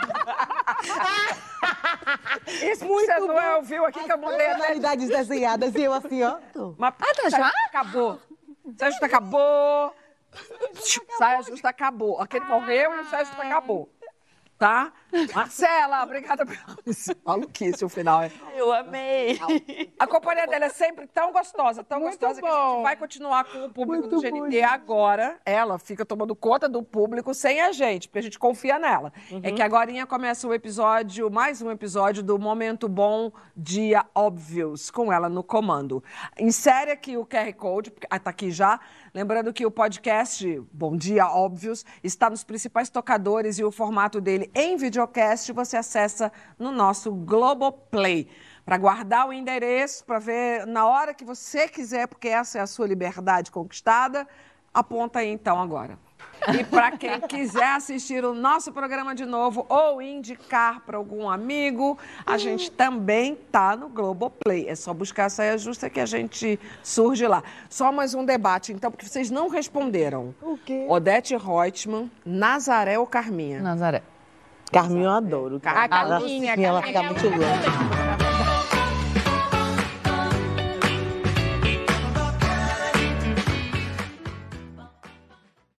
Isso muito você não é, ouviu aqui que eu mudei até... Personalidades desenhadas e eu assim, ó. Mas, ah, tá já? Acabou. Saia justa acabou. Saia justa acabou. Aquele morreu e o saia justa acabou. Tá? Marcela, obrigada pela maluquice o final. É. Eu amei. A companhia dela é sempre tão gostosa, tão Muito gostosa que a gente bom. vai continuar com o público Muito do G N T agora. Ela fica tomando conta do público sem a gente, porque a gente confia nela. É que agorinha começa o episódio, mais um episódio do Momento Bom Dia Óbvios, com ela no comando. Insere aqui o Q R Code, ah, tá aqui já. Lembrando que o podcast Bom Dia Óbvios está nos principais tocadores e o formato dele em videocast você acessa no nosso Globoplay. Para guardar o endereço, para ver na hora que você quiser, porque essa é a sua liberdade conquistada, aponta aí então agora. E para quem quiser assistir o nosso programa de novo ou indicar para algum amigo, a gente também tá no Globoplay. É só buscar a Saia Justa que a gente surge lá. Só mais um debate, então, porque vocês não responderam. O quê? Odete Reutemann, Nazaré ou Carminha? Nazaré. Carminho eu adoro. A Ela- Carminha, ela Carminha fica é muito uma louca.